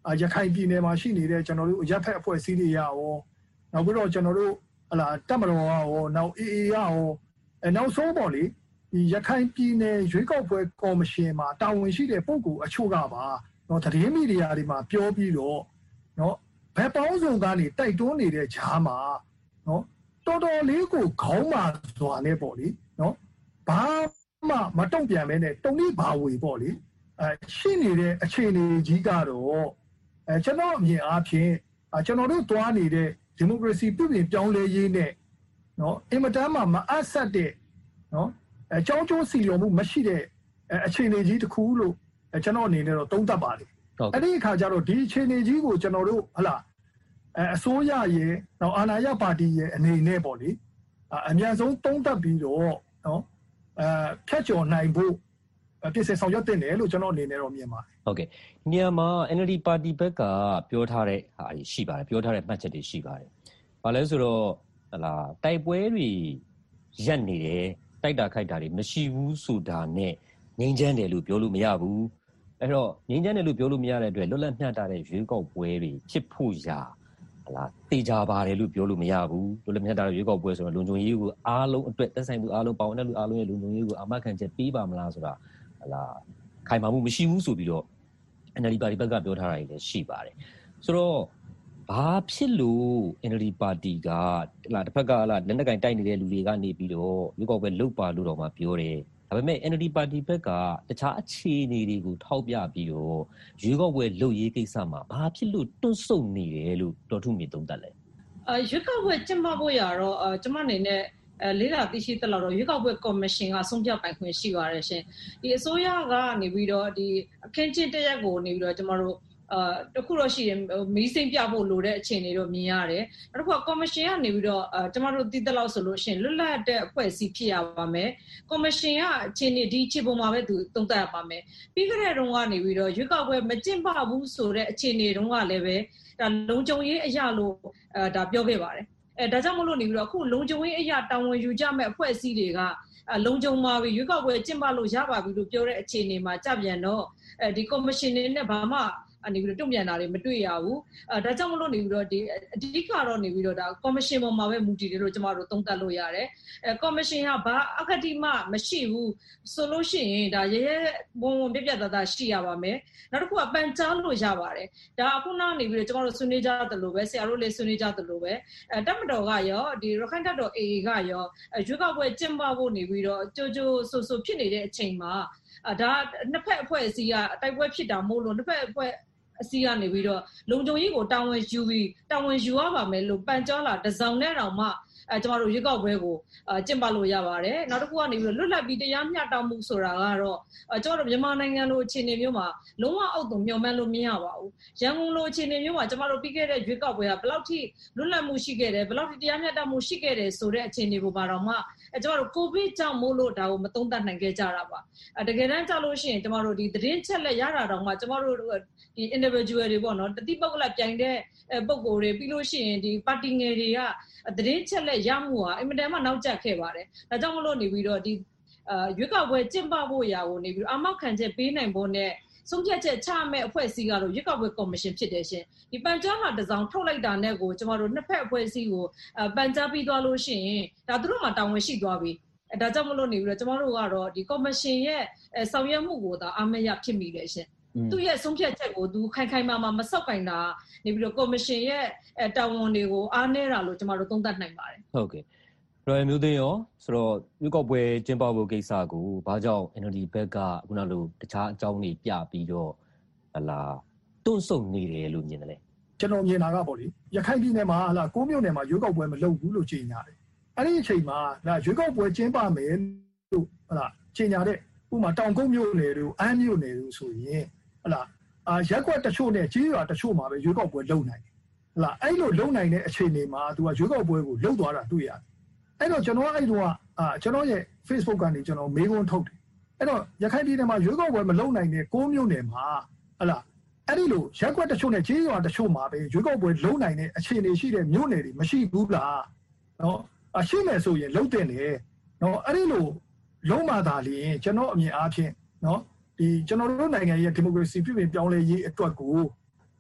ရခိုင်ပြည်နယ်မှာရှိနေတဲ့ကျွန်တော်တို့ရပ်ဖက်အဖွဲ့အစည်းတွေရရောနောက်ပြီးတော့ကျွန်တော်တို့ဟလာတပ်မတော်ရောနောက် အေအေ ရောအဲနောက်ဆုံးပေါ့လေဒီရခိုင်ပြည်နယ်ရွေးကောက်ပွဲကော်မရှင်မှာတာဝန်ရှိတဲ့ပုဂ္ဂိုလ်အချို့ကပါနော်သတင်းမီဒီယာတွေမှာပြောပြီးတော့နော်ဘယ်ပေါင်းစုံကနေတိုက်တွန်းနေတဲ့ဂျားမှာနော်တော်တော်လေးကိုခေါင်းမာစွာနဲ့ပေါ့လေနော်ဘာမှမတုံ့ပြန်မဲနဲ့တုံ့လိဘာဝေပေါ့လေအဲရှိနေတဲ့အခြေအနေကြီးကတော့အဲကျွန်တော်အမြင်အားဖြင့်ကျွန်တော်တို့တွားနေတဲ့ဒီမိုကရေစီပြည်ပြင်ပြောင်းလဲရေးနဲ့နော်အင်မတန်မှမအပ်ဆက်တဲ့နော်အကြောင်းကျိုးစီလျော်မှုမရှိတဲ့အခြေအနေကြီးတစ်ခုလို့ကျွန်တော်အနေနဲ့တော့သုံးသပ်ပါတယ်အဲ့ဒီအခါကျတော့ဒီအခြေအနေကြီးကိုကျွန်တော်တို့ဟလာအစိုးရရဲ့နောက်အာဏာရပါတီရဲ့အနေနဲ့ပေါ့လေအများဆုံးသုံးသပ်ပြီးတော့နော်အဲဖြတ်ကျော်နိုင်ဖို့ပြည်စင်ဆောင်ရွက်တင်တယ်လို့ကျွန်တော်အနေနဲ့တော့မြင်ပါတယ်ဟုတ်ကဲ့ဒီနေရာမှာ အန် အယ် ဒီ ပါတီဘက်ကပြောထားတဲ့ဟာရှိပါတယ်ပြောထားတဲ့မှတ်ချက်တွေရှိပါတယ်ဘာလဲဆိုတော့ဟလာတိုက်ပွဲတွေရပ်နေတယ်တိုက်တာခိုက်တာတွေမရှိဘူးဆိုတာနဲ့ငြိမ်းချမ်းတယ်လို့ပြောလို့မရဘူးအဲ့တော့ငြိမ်းချမ်းတယ်လို့ပြောလို့မရတဲ့အတွက်လွတ်လပ်မျှတတဲ့ရွေးကောက်ပွဲတွေဖြစ်ဖို့ရာဟလာတေချာပါတယ်လို့ပြောလို့မရဘူးလွတ်လပ်မျှတတဲ့ရွေးကောက်ပွဲဆိုတော့လုံခြုံရေးကိုအားလုံးအတွက်သက်ဆိုင်သူအားလုံးပေါင်းတဲ့လူအားလုံးရဲ့လုံခြုံရေးကိုအာမခံချက်ပေးပါမလားဆိုတာဟလာခိုင်မာမှုမရှိဘူးဆိုပြီးတော့ အန် အယ် ဒီ ပါတီဘက်ကပြောထားတာတွေလည်းရှိပါတယ်ဆိုတော့ဘာဖြစ်လို့ အန် အယ် ဒီ ပါတီကဟလာတစ်ဖက်ကဟလာလက်နက်ကင်တိုက်နေတဲ့လူတွေကနေပြီးတော့ရွေးကောက်ပွဲလုတ်ပါလို့တော့မှပြောတယ်ဒါပေမဲ့ အန် အယ် ဒီ ပါတီဘက်ကတခြားအခြေအနေတွေကိုထောက်ပြပြီးတော့ရွေးကောက်ပွဲလုတ်ရေးကိစ္စမှာဘာဖြစ်လို့တွန့်ဆုတ်နေတယ်လို့တော်ထုမြေသုံးသပ်လဲအဲရွေးကောက်ပွဲကျင်းပဖို့ရတော့အဲကျွန်မအနေနဲ့အဲလေးလာသိရှိသလောက်တော့ရွေးကောက်ပွဲကော်မရှင်ကဆုံးဖြတ်ပိုင်ခွင့်ရှိပါတယ်ရှင်ဒီအစိုးရကနေပြီးတော့ဒီအခင်းချင်းတရက်ကိုနေပြီးတော့ကျွန်တော်တို့အာတခုတော့ရှိတယ်မီးစိမ့်ပြဖို့လိုတဲ့အခြေအနေတော့မြင်ရတယ်နောက်တစ်ခါကော်မရှင်ကနေပြီးတော့အဲကျွန်တော်တို့သိသလောက်ဆိုလို့ရှိရင်လွတ်လပ်တဲ့အဖွဲ့အစည်းဖြစ်ရပါမယ်ကော်မရှင်ကအခြေအနေဒီအခြေပုံမှာပဲသူသုံးသပ်ရပါမယ်ပြီးခဲ့တဲ့တုန်းကနေပြီးတော့ရွေးကောက်ပွဲမကျင့်ပဘူးဆိုတဲ့အခြေအနေတုန်းကလည်းပဲဒါလုံခြုံရေးအရာလို့အဲဒါပြောခဲ့ပါတယ်အဲဒါကြောင့်မလို့နေပြီးတော့အခုလုံခြုံရေးအရာတာဝန်ယူကြမဲ့အဖွဲ့အစည်းတွေကလုံခြုံမှာပြီးရွေးကောက်ပွဲကျင့်ပလို့ရပါပြီလို့ပြောတဲ့အခြေအနေမှာကြပြန်တော့အဲဒီကော်မရှင်တွေနဲ့ဘာမှအနေပြီးတော့တုံ့ပြန်တာတွေမတွေ့ရဘူးအဲဒါကြောင့်မလို့နေပြီးတော့ဒီအဓိကတော့နေပြီးတော့ဒါကော်မရှင်ပေါ်မှာပဲမူတည်တယ်လို့ကျမတို့သုံးသပ်လို့ရတယ်အဲကော်မရှင်ကဘာအကတိမမရှိဘူးဆိုလို့ရှိရင်ဒါရဲရဲဘုံဘုံပြပြသားသားရှိရပါမယ်နောက်တစ်ခုကပန်ကြားလို့ရပါတယ်ဒါအခုနောက်နေပြီးတော့ကျမတို့ဆွေးနွေးကြသလိုပဲဆရာတို့လည်းဆွေးနွေးကြသလိုပဲအဲတပ်မတော်ကရောဒီရခိုင်တပ်တော် အေအေ ကရောရွေးကောက်ပွဲကျင်းပဖို့နေပြီးတော့ကြိုးကြိုးဆူဆူဖြစ်နေတဲ့အချိန်မှာဒါနှစ်ဖက်အဖွဲ့အစည်းကတိုက်ပွဲဖြစ်တာမို့လို့နှစ်ဖက်အဖွဲ့အစည်းကနေပြီးတော့လုံခြုံရေးကိုတာဝန်ယူပြီးတာဝန်ယူရပါမယ်လို့ပန်ကြားလာတစောင်းနဲ့တောင်မှအဲကျမတို့ရွေးကောက်ပွဲကိုအဲကျင့်ပလို့ရပါတယ်နောက်တစ်ခုကနေပြီးတော့လွတ်လပ်ပြီးတရားမျှတမှုဆိုတာကတော့အဲကျမတို့မြန်မာနိုင်ငံလိုအခြေအနေမျိုးမှာလုံးဝအောက်သွင်းမျှော်မှန်းလို့မရပါဘူးရန်ကုန်လိုအခြေအနေမျိုးမှာကျမတို့ပြီးခဲ့တဲ့ရွေးကောက်ပွဲကဘယ်လောက်ထိလွတ်လပ်မှုရှိခဲ့တယ်ဘယ်လောက်ထိတရားမျှတမှုရှိခဲ့တယ်ဆိုတဲ့အခြေအနေပေါ်မှာတော့မှအဲကျမတို့ကိုဗစ်ကြောင့်မို့လို့ဒါကိုမသုံးသပ်နိုင်ခဲ့ကြတာပါအဲတကယ်တမ်းကြလို့ရှိရင်ကျမတို့ဒီသတင်းချက်လက်ရတာတောင်မှကျမတို့ဒီ individual တွေပေါ့နော်တတိပုဂ္ဂလပြိုင်တဲ့ပုဂ္ဂိုလ်တွေပြီးလို့ရှိရင်ဒီပါတီငယ်တွေကသတင်းချက်လက်ရမှုဟာအင်မတန်မှနောက်ကျခဲ့ပါတယ်ဒါကြောင့်မလို့နေပြီးတော့ဒီအာရွေးကောက်ပွဲကျင့်ပဖို့ရာကိုနေပြီးတော့အာမခံချက်ပေးနိုင်ဖို့နဲ့ဆုံးဖြတ်ချက်ချမဲ့အဖွဲ့အစည်းကတော့ရွေးကောက်ပွဲကော်မရှင်ဖြစ်တယ်ရှင်ဒီပန်ကြားလာတစောင်းထုတ်လိုက်တာနဲ့ကိုကျမတို့နှစ်ဖက်အဖွဲ့အစည်းကိုပန်ကြားပြီးသွားလို့ရှိရင်ဒါသူတို့မှတာဝန်ရှိသွားပြီအဲဒါကြောင့်မလို့နေပြီးတော့ကျမတို့ကတော့ဒီကော်မရှင်ရဲ့ဆောင်ရွက်မှုကိုဒါအာမရဖြစ်မိတယ်ရှင်သူရဲ့ဆုံးဖြတ်ချက်ကိုသူခိုင်ခိုင်မာမာမဆောက်ကင်တာနေပြီးတော့ကော်မရှင်ရဲ့တာဝန်တွေကိုအားနည်းတာလို့ကျမတို့သုံးသပ်နိုင်ပါတယ်ဟုတ်ကဲ့ရော်မျိုးသိန်းရောဆိုတော့ရွေးကောက်ပွဲကျင်းပဖို့ကိစ္စကိုဘာကြောင့် အန် အယ် ဒီ ဘက်ကခုနလိုတခြားအကြောင်းတွေပြပြီးတော့ဟလာတွန့်ဆုတ်နေတယ်လို့မြင်တယ်လေကျွန်တော်မြင်တာကပေါ့လေရခိုင်ပြည်နယ်မှာဟလာကိုးမြို့နယ်မှာရွေးကောက်ပွဲမလုပ်ဘူးလို့ကြေညာတယ်အဲ့ဒီအချိန်မှာဒါရွေးကောက်ပွဲကျင်းပမယ်လို့ဟလာကြေညာတဲ့ဥပမာတောင်ကုန်းမြို့နယ်တို့အမ်းမြို့နယ်တို့ဆိုရင်ဟလာအာရက်ကွက်တချို့နဲ့ကြီးရွာတချို့မှာပဲရွေးကောက်ပွဲလုပ်နိုင်တယ်ဟလာအဲ့လိုလုပ်နိုင်တဲ့အခြေအနေမှာသူကရွေးကောက်ပွဲကိုလုပ်သွားတာတွေ့ရတယ်အဲ့တော့ကျွန်တော်အဲ့တော့အာကျွန်တော်ရဲ့ Facebook ကနေကျွန်တော်မေးခွန်းထုတ်တယ်အဲ့တော့ရခိုင်ပြည်နယ်မှာရွေးကောက်ပွဲမလုပ်နိုင်တဲ့ကိုးမြို့နယ်မှာဟလာအဲ့ဒီလိုရက်ကွက်တချို့နဲ့ကြီးရွာတချို့မှာပဲရွေးကောက်ပွဲလုပ်နိုင်တဲ့အခြေအနေရှိတဲ့မြို့နယ်တွေမရှိဘူးလားနော်အရှိမယ်ဆိုရင်လုပ်တဲ့တယ်နော်အဲ့ဒီလိုလုံးမသာလျင်ကျွန်တော်အမြင်အားဖြင့်နော်ဒီကျွန်တော်တို့နိုင်ငံရဲ့ဒီမိုကရေစီပြည်ပြင်ပြောင်းလဲရေးအတွက်ကို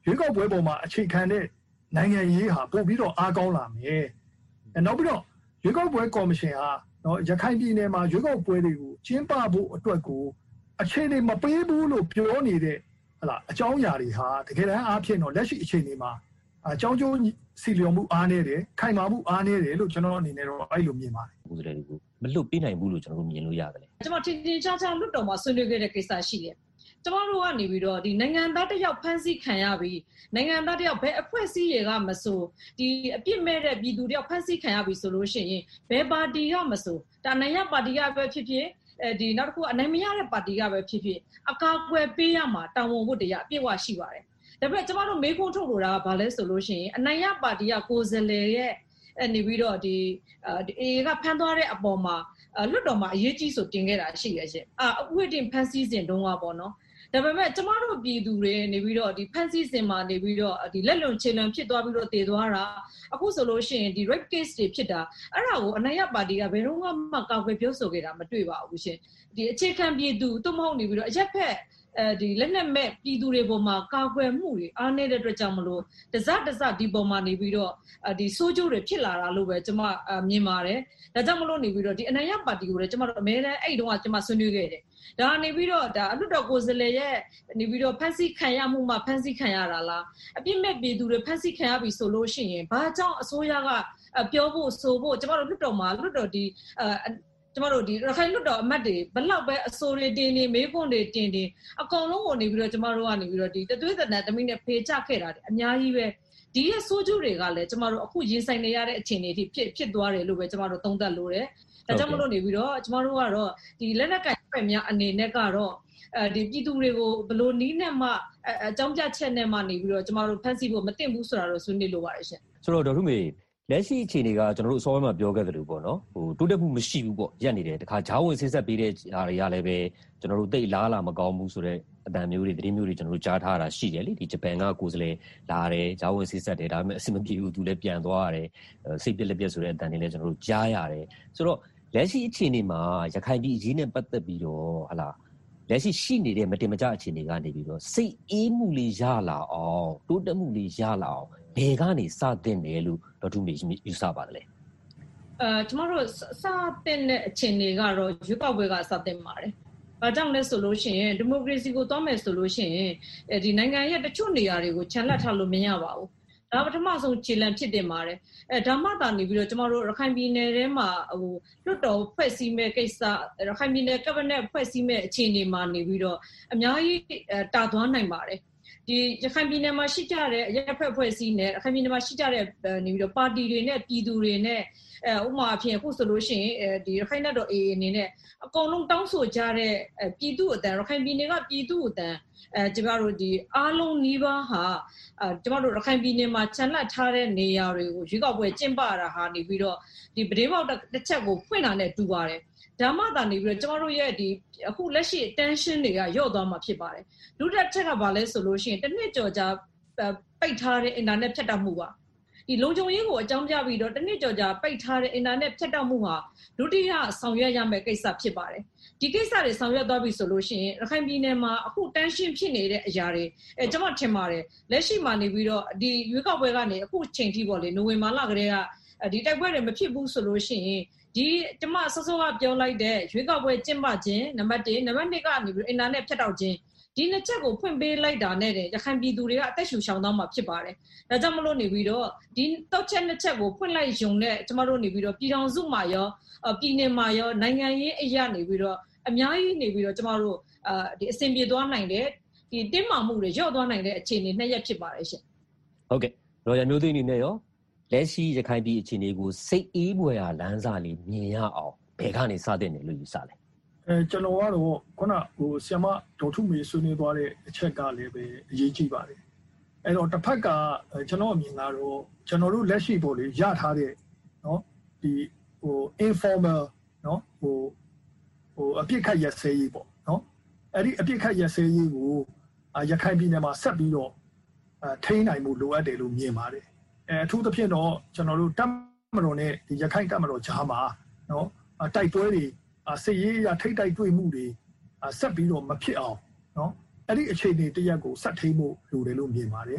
ရွေးကောက်ပွဲပေါ်မှာအခြေခံတဲ့နိုင်ငံရေးဟာပို့ပြီးတော့အားကောင်းလာမယ်အဲနောက်ပြီးတော့ရွေးကောက်ပွဲကော်မရှင်ဟာနော်ရခိုင်ပြည်နယ်မှာရွေးကောက်ပွဲတွေကိုကျင်းပဖို့အတွက်ကိုအခြေအနေမပေးဘူးလို့ပြောနေတဲ့ဟလာအကြောင်းအရာတွေဟာတကယ်တမ်းအားဖြင့်တော့လက်ရှိအခြေအနေမှာအကြောင်းကျိုးစီလျော်မှုအားနေတယ်ခိုင်မာမှုအားနေတယ်လို့ကျွန်တော်အနေနဲ့တော့အဲ့လိုမြင်ပါတယ်ကိုယ်စားလှယ်တွေကိုမလွတ်ပေးနိုင်ဘူးလို့ကျွန်တော်တို့မြင်လို့ရတယ်လေကျွန်တော်ထင်ထင်ရှားရှားလွတ်တော်မှာဆွေးနွေးခဲ့တဲ့ကိစ္စရှိတယ်ကျွန်တော်တို့ကနေပြီးတော့ဒီနိုင်ငံသားတစ်ယောက်ဖမ်းဆီးခံရပြီးနိုင်ငံသားတစ်ယောက်ဘယ်အဖွဲ့အစည်းတွေကမဆိုဒီအပြစ်မဲ့တဲ့ပြည်သူတစ်ယောက်ဖမ်းဆီးခံရပြီးဆိုလို့ရှိရင်ဘယ်ပါတီကမဆိုဒါနိုင်ရပါတီကပဲဖြစ်ဖြစ်အဲဒီနောက်တစ်ခုအနိုင်မရတဲ့ပါတီကပဲဖြစ်ဖြစ်အကာအကွယ်ပေးရမှာတာဝန်ဝတ္တရားအပြည့်အဝရှိပါတယ်ဒါပေမဲ့ကျွန်တော်တို့မေးခွန်းထုတ်လို့တာကဘာလဲဆိုလို့ရှိရင်အနိုင်ရပါတီကကိုယ်စားလှယ်ရဲ့နေပြီးတော့ဒီအေကဖမ်းသွားတဲ့အပေါ်မှာလွတ်တော်မှာအရေးကြီးဆိုတင်ခဲ့တာရှိရဲ့ရှင်အာဥပဒေဖမ်းဆီးစဉ်တုန်းကပေါ့နော်ဒါပေမဲ့ကျမတို့ပြည်သူတွေနေပြီးတော့ဒီဖန်ဆီးစင်မှာနေပြီးတော့ဒီလက်လွန်ခြေလွန်ဖြစ်သွားပြီးတော့တည်သွားတာအခုဆိုလို့ရှိရင်ဒီ rape case တွေဖြစ်တာအဲ့ဒါကိုအနိုင်ရပါတီကဘယ်တော့မှကောက်ွယ်ပြောဆိုခဲ့တာမတွေ့ပါဘူးရှင်ဒီအခြေခံပြည်သူသို့မဟုတ်နေပြီးတော့အရက်ဖက်အဲဒီလက်နက်မဲ့ပြည်သူတွေပေါ်မှာကာကွယ်မှုတွေအားနည်းတဲ့အတွက်ကြောင့်မလို့တစတစဒီပေါ်မှာနေပြီးတော့ဒီစိုးကျိုးတွေဖြစ်လာတာလို့ပဲကျွန်မမြင်ပါတယ်ဒါကြောင့်မလို့နေပြီးတော့ဒီအနိုင်ရပါတီကိုလည်းကျွန်မတို့အများနဲ့အဲ့တုန်းကကျွန်မဆွေးနွေးခဲ့တယ်ဒါနေပြီးတော့ဒါအလွတ်တော်ကိုယ်စားလှယ်ရဲ့နေပြီးတော့ဖန်ဆီးခံရမှုမှာဖန်ဆီးခံရတာလားအပြစ်မဲ့ပြည်သူတွေဖန်ဆီးခံရပြီဆိုလို့ရှိရင်ဘာကြောင့်အစိုးရကပြောဖို့ဆိုဖို့ကျွန်မတို့လွတ်တော်မှာလွတ်တော်ဒီအဲကျမတို့ဒီရခိုင်လွတ်တော်အမတ်တွေဘလောက်ပဲအစိုးရတင်နေမေးခွန်းတွေတင်တင်အကောင်လုံးကိုနေပြီးတော့ကျမတို့ကနေပြီးတော့ဒီတသွေးတန်သမီးနဲ့ဖေချခဲ့တာအများကြီးပဲဒီရဲ့ဆိုးကျိုးတွေကလည်းကျမတို့အခုရင်ဆိုင်နေရတဲ့အခြေအနေအထိဖြစ်ဖြစ်သွားတယ်လို့ပဲကျမတို့သုံးသပ်လို့ရတယ်ဒါကြောင့်မလို့နေပြီးတော့ကျမတို့ကတော့ဒီလက်နက်ကင်ပဲများအနေနဲ့ကတော့အဲဒီပြည်သူတွေကိုဘလို့နီးနဲ့မှအကြောင်းပြချက်နဲ့မှနေပြီးတော့ကျမတို့ဖန်ဆီးဖို့မတင်ဘူးဆိုတာတော့ဆွေးနွေးလို့ပါတယ်ရှင်ဆိုတော့ဒေါက်တာမေလက်ရှိအခြေအနေကကျွန်တော်တို့အစောပိုင်းမှာပြောခဲ့သလိုပေါ့နော်ဟိုတိုးတက်မှုမရှိဘူးပေါ့ရက်နေတယ်တခါဂျားဝင်ဆေးဆက်ပေးတဲ့ဟာတွေကလည်းပဲကျွန်တော်တို့တိတ်လားလာမကောင်းဘူးဆိုတော့အတန်မျိုးတွေသတင်းမျိုးတွေကျွန်တော်တို့ကြားထားတာရှိတယ်လေဒီဂျပန်ကကိုယ်စားလှယ်လာတယ်ဂျားဝင်ဆေးဆက်တယ်ဒါပေမဲ့အဆင်မပြေဘူးသူလည်းပြန်သွားရတယ်စိတ်ပြက်လက်ပြက်ဆိုတဲ့အတန်တွေလည်းကျွန်တော်တို့ကြားရတယ်ဆိုတော့လက်ရှိအခြေအနေမှာရခိုင်ပြည်အရေးနဲ့ပတ်သက်ပြီးတော့ဟလာလက်ရှိရှိနေတဲ့မတင်မကျအခြေအနေကနေပြီးတော့စိတ်အေးမှုလေးရလာအောင်တိုးတက်မှုလေးရလာအောင်ဘယ်ကနေစတင်တယ်လို့ဒေါက်တာမေယူဆပါတယ်လေအဲကျမတို့စတင်တဲ့အခြေအနေကတော့ရွေးကောက်ပွဲကစတင်ပါတယ်ဘာကြောင့်လဲဆိုလို့ရှိရင်ဒီမိုကရေစီကိုသွားမယ်ဆိုလို့ရှိရင်ဒီနိုင်ငံရဲ့တချို့နေရာတွေကိုခြံလက်ထားလို့မရပါဘူးဒါပထမဆုံးခြေလှမ်းဖြစ်တင်ပါတယ်အဲဓမ္မတာနေပြီးတော့ကျမတို့ရခိုင်ပြည်နယ်ထဲမှာဟိုလွတ်တော်ဖွဲ့စည်းမဲ့ကိစ္စရခိုင်ပြည်နယ်ကက်ဘိနက်ဖွဲ့စည်းမဲ့အခြေအနေမှာနေပြီးတော့အများကြီးတာသွားနိုင်ပါတယ်ဒီရခိုင်ပြည်နယ်မှာရှိကြတဲ့အရက်ဖက်ဖွဲ့စည်းနဲ့ရခိုင်ပြည်နယ်မှာရှိကြတဲ့နေပြီးတော့ပါတီတွေနဲ့ပြည်သူတွေနဲ့အဲဥပမာအဖြစ်အခုဆိုလို့ရှိရင်ဒီရခိုင်နယ်တော် အေအေ အနေနဲ့အကုန်လုံးတောင်းဆိုကြတဲ့ပြည်သူအတန်ရခိုင်ပြည်နယ်ကပြည်သူအတန်အဲကျမတို့ဒီအားလုံးနှီးပါဟာအဲကျမတို့ရခိုင်ပြည်နယ်မှာခြံလက်ထားတဲ့နေရာတွေကိုရွေးကောက်ပွဲကျင်းပတာဟာနေပြီးတော့ဒီပဒေပေါက်တစ်ချက်ကိုဖွင့်တာနဲ့တူပါတယ်ဓမ္မတာနေပြီးတော့ကျမတို့ရဲ့ဒီအခုလက်ရှိ tension တွေကရော့သွားမှာဖြစ်ပါတယ်ဒုတိယချက်ကဘာလဲဆိုလို့ရှိရင်တစ်နှစ်ကျော်ကြာပိတ်ထားတဲ့ internet ဖြတ်တောက်မှုပါဒီလုံခြုံရေးကိုအကြောင်းပြပြီးတော့တစ်နှစ်ကျော်ကြာပိတ်ထားတဲ့ internet ဖြတ်တောက်မှုဟာဒုတိယဆောင်ရွက်ရမယ့်ကိစ္စဖြစ်ပါတယ်ဒီကိစ္စတွေဆောင်ရွက်သွားပြီဆိုလို့ရှိရင်ရခိုင်ပြည်နယ်မှာအခု tension ဖြစ်နေတဲ့အရာတွေအဲကျွန်မထင်ပါတယ်လက်ရှိမှာနေပြီးတော့ဒီရွေးကောက်ပွဲကနေအခုချိန်ထိပေါ့လေနိုဝင်ဘာလကတည်းကဒီတိုက်ပွဲတွေမဖြစ်ဘူးဆိုလို့ရှိရင်ဒီကျမဆောစောကပြောလိုက်တဲ့ရွေးကောက်ပွဲကျင်းပခြင်းနံပါတ်တစ်နံပါတ်နှစ်ကနေပြီး internet ဖြတ်တောက်ခြင်းဒီနှစ်ချက်ကိုဖွင့်ပေးလိုက်တာနဲ့ရခိုင်ပြည်သူတွေကအသက်ရှူရှောင်သွားမှာဖြစ်ပါတယ်။ဒါကြောင့်မလို့နေပြီးတော့ဒီတောက်ချက်နှစ်ချက်ကိုဖွင့်လိုက်ရုံနဲ့ကျမတို့နေပြီးတော့ပြည်ထောင်စုမှာရောပြည်နယ်မှာရောနိုင်ငံရေးအရာနေပြီးတော့အများကြီးနေပြီးတော့ကျမတို့အာဒီအဆင်ပြေသွားနိုင်တဲ့ဒီတင်းမာမှုတွေရော့သွားနိုင်တဲ့အခြေအနေနှစ်ရက်ဖြစ်ပါတယ်ရှင်။ဟုတ်ကဲ့။ရော်ရမျိုးသိန်းနေနဲ့ရောလက်ရှိရခိုင်ပြည်အခြေအနေကိုစိတ်အေးပွေရာလမ်းစာလေးမြင်ရအောင်ဘယ်ကနေစတင်တယ်လို့ယူဆလဲ။အဲကျွန်တော်ကတော့ခုနဟိုဆီယမဒေါက်ထုမေဆွေးနွေးသွားတဲ့အချက်ကလည်းပဲအရေးကြီးပါတယ်။အဲ့တော့တစ်ဖက်ကကျွန်တော်အမြင်ကတော့ကျွန်တော်တို့လက်ရှိပေါ်လေရထားတဲ့နော်ဒီဟို informal နော်ဟိုဟိုအပြစ်ခတ်ရစဲရေးပေါ့နော်အဲ့ဒီအပြစ်ခတ်ရစဲရေးကိုရခိုင်ပြည်နယ်မှာဆက်ပြီးတော့ထိန်းနိုင်မှုလိုအပ်တယ်လို့မြင်ပါတယ်အဲအထူးသဖြင့်တော့ကျွန်တော်တို့တပ်မတော်နဲ့ဒီရခိုင်တပ်မတော်ကြားမှာနော်တိုက်ပွဲတွေစစ်ရေးရထိတ်တိုက်တွေ့မှုတွေဆက်ပြီးတော့မဖြစ်အောင်နော်အဲ့ဒီအခြေအနေတရက်ကိုဆက်ထိန်းမှုလိုတယ်လို့မြင်ပါတယ်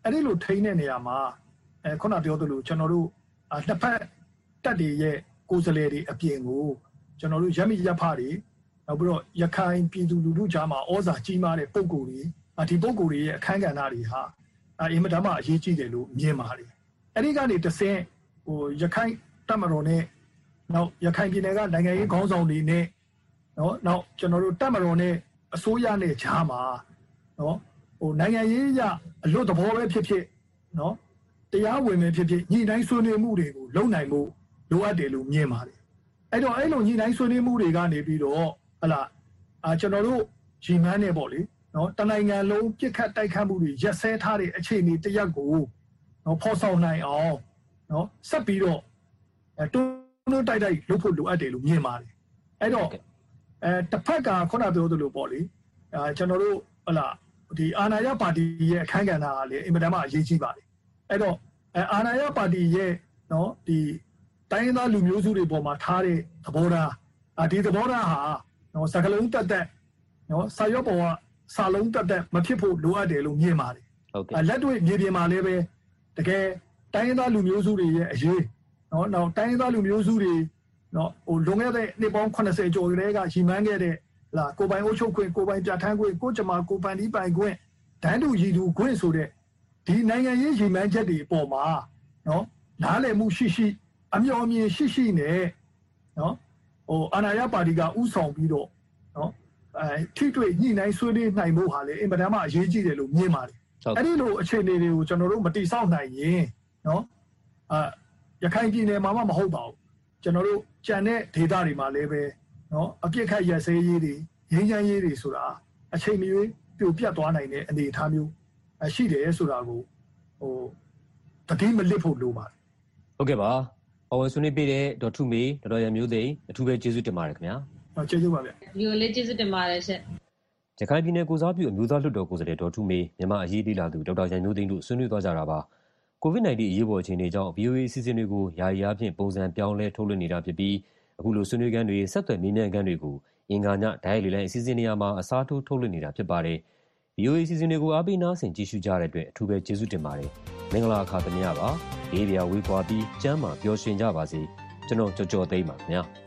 အဲ့ဒီလိုထိန်းတဲ့နေရာမှာအဲခုနပြောသလိုကျွန်တော်တို့နှစ်ဖက်တက်တွေရဲ့ကိုယ်စားလှယ်တွေအပြင်ကိုကျွန်တော်တို့ရမိရဖတွေနောက်ပြီးတော့ရခိုင်ပြည်သူလူထုကြားမှာဩဇာကြီးမားတဲ့ပုံကိုယ်တွေဒီပုံကိုယ်တွေရဲ့အခမ်းကဏ္ဍတွေဟာအင်မတန်မှအရေးကြီးတယ်လို့မြင်ပါတယ်အဲ့ဒီကနေတဆင့်ဟိုရခိုင်တပ်မတော်နဲ့နောက်ရခိုင်ပြည်နယ်ကနိုင်ငံရေးခေါင်းဆောင်တွေနဲ့နော်နောက်ကျွန်တော်တို့တပ်မတော်နဲ့အစိုးရနဲ့ကြားမှာနော်ဟိုနိုင်ငံရေးရအလွတ်သဘောပဲဖြစ်ဖြစ်နော်တရားဝင်ပဲဖြစ်ဖြစ်ညှိနှိုင်းဆွေးနွေးမှုတွေကိုလုပ်နိုင်မှုလိုအပ်တယ်လို့မြင်ပါတယ်အဲ့တော့အဲ့လိုညှိနှိုင်းဆွေးနွေးမှုတွေကနေပြီးတော့ဟလာအာကျွန်တော်တို့ရီမန်းနေပေါ့လေနော်တနိုင်ငံလုံးပြစ်ခတ်တိုက်ခတ်မှုတွေရက်စဲထားတဲ့အခြေအနေတရက်ကိုနော်ဖော်ဆောင်နိုင်အောင်နော်ဆက်ပြီးတော့အဲတွန်းတွန်းတိုက်တိုက်လုပ်ဖို့လိုအပ်တယ်လို့မြင်ပါတယ်အဲ့တော့အဲတစ်ဖက်ကခုနပြောသလိုပေါ့လေအာကျွန်တော်တို့ဟလာဒီအာဏာရပါတီရဲ့အခမ်းကဏ္ဍကလည်းအင်မတန်မှအရေးကြီးပါတယ်အဲ့တော့အဲအာဏာရပါတီရဲ့နော်ဒီတိုင်းရင်းသားလူမျိုးစုတွေပေါ်မှာထားတဲ့သဘောထားအာဒီသဘောထားဟာနော်စကလုံးတက်တက်နော်စာရွက်ပေါ်ကစာလုံးတက်တက်မဖြစ်ဖို့လိုအပ်တယ်လို့မြင်ပါတယ်ဟုတ်ကဲ့လက်တွေ့မြေပြင်မှာလည်းပဲတကယ်တိုင်းရင်းသားလူမျိုးစုတွေရဲ့အရေးနော်နောက်တိုင်းရင်းသားလူမျိုးစုတွေနော်ဟိုလွန်ခဲ့တဲ့နှစ်ပေါင်းeightyကျော်ကလေးကရီမန်းခဲ့တဲ့လာကိုပိုင်အုပ်ချုပ်ခွင့်ကိုပိုင်ပြဋ္ဌာန်းခွင့်ကိုကြမှာကိုပိုင်ဒီပိုင်ခွင့်ဒန်းတူရည်သူခွင့်ဆိုတဲ့ဒီနိုင်ငံရေးရီမန်းချက်တွေအပေါ်မှာနော်နားလည်မှုရှိရှိအမျှော်အမြင်ရှိရှိနဲ့နော်ဟိုအာဏာရပါတီကဥဆောင်ပြီးတော့နော်အဲထိတွေ့ညှိနှိုင်းဆွေးနွေးနိုင်ဖို့ဟာလေအင်မတန်မှအရေးကြီးတယ်လို့မြင်ပါတယ်အဲ့ဒီလိုအခြေအနေတွေကိုကျွန်တော်တို့မတိဆောက်နိုင်ရင်နော်အာရခိုင်ပြည်နယ်မှာမှမဟုတ်ပါဘူးကျွန်တော်တို့ကြံတဲ့ဒေသတွေမှာလည်းပဲနော်အပြစ်ခတ်ရက်စဲရေးတွေရင်းချမ်းရေးတွေဆိုတာအချိန်မရွေးပြိုပြတ်သွားနိုင်တဲ့အနေအထားမျိုးရှိတယ်ဆိုတာကိုဟိုတတိမလစ်ဖို့လိုပါတယ်ဟုတ်ကဲ့ပါအဝန်ဆွေးနွေးပေးတဲ့ဒေါ်ထုမေဒေါက်တာရမျိုးသိန်းအထူးပဲကျေးဇူးတင်ပါတယ်ခင်ဗျာဟုတ်ကျေးဇူးပါဗျာဒီလိုလေးကျေးဇူးတင်ပါတယ်ရှင်ရခိုင်ပြည်နယ်ကိုစားပြုအမျိုးသားလွှတ်တော်ကိုယ်စားလှယ်ဒေါ်ထုမေမြန်မာအရေးလေးလာသူဒေါက်တာရမျိုးသိန်းတို့ဆွေးနွေးသွားကြတာပါကိုဗစ်nineteen အရေးပေါ်အခြေအနေကြောင့် ဗီအိုအေ အစီအစဉ်တွေကိုယာယီအားဖြင့်ပုံစံပြောင်းလဲထုတ်လွှင့်နေတာဖြစ်ပြီးအခုလိုဆွေးနွေးခန်းတွေဆက်သွယ်မေးမြန်းခန်းတွေကိုအင်္ဂါညဒိုင်လေလိုင်းအစီအစဉ်နေရာမှာအစားထိုးထုတ်လွှင့်နေတာဖြစ်ပါတယ်။ ဗီအိုအေ အစီအစဉ်တွေကိုအားပေးနားဆင်ကြည့်ရှုကြတဲ့အတွက်အထူးပဲကျေးဇူးတင်ပါတယ်။မင်္ဂလာအခါသမယပါ။ဘေးပြာဝေးကွာပြီးကျမ်းမာပျော်ရွှင်ကြပါစေ။ကျွန်တော်ကြော်ကြော်သိမ်းပါခင်ဗျာ။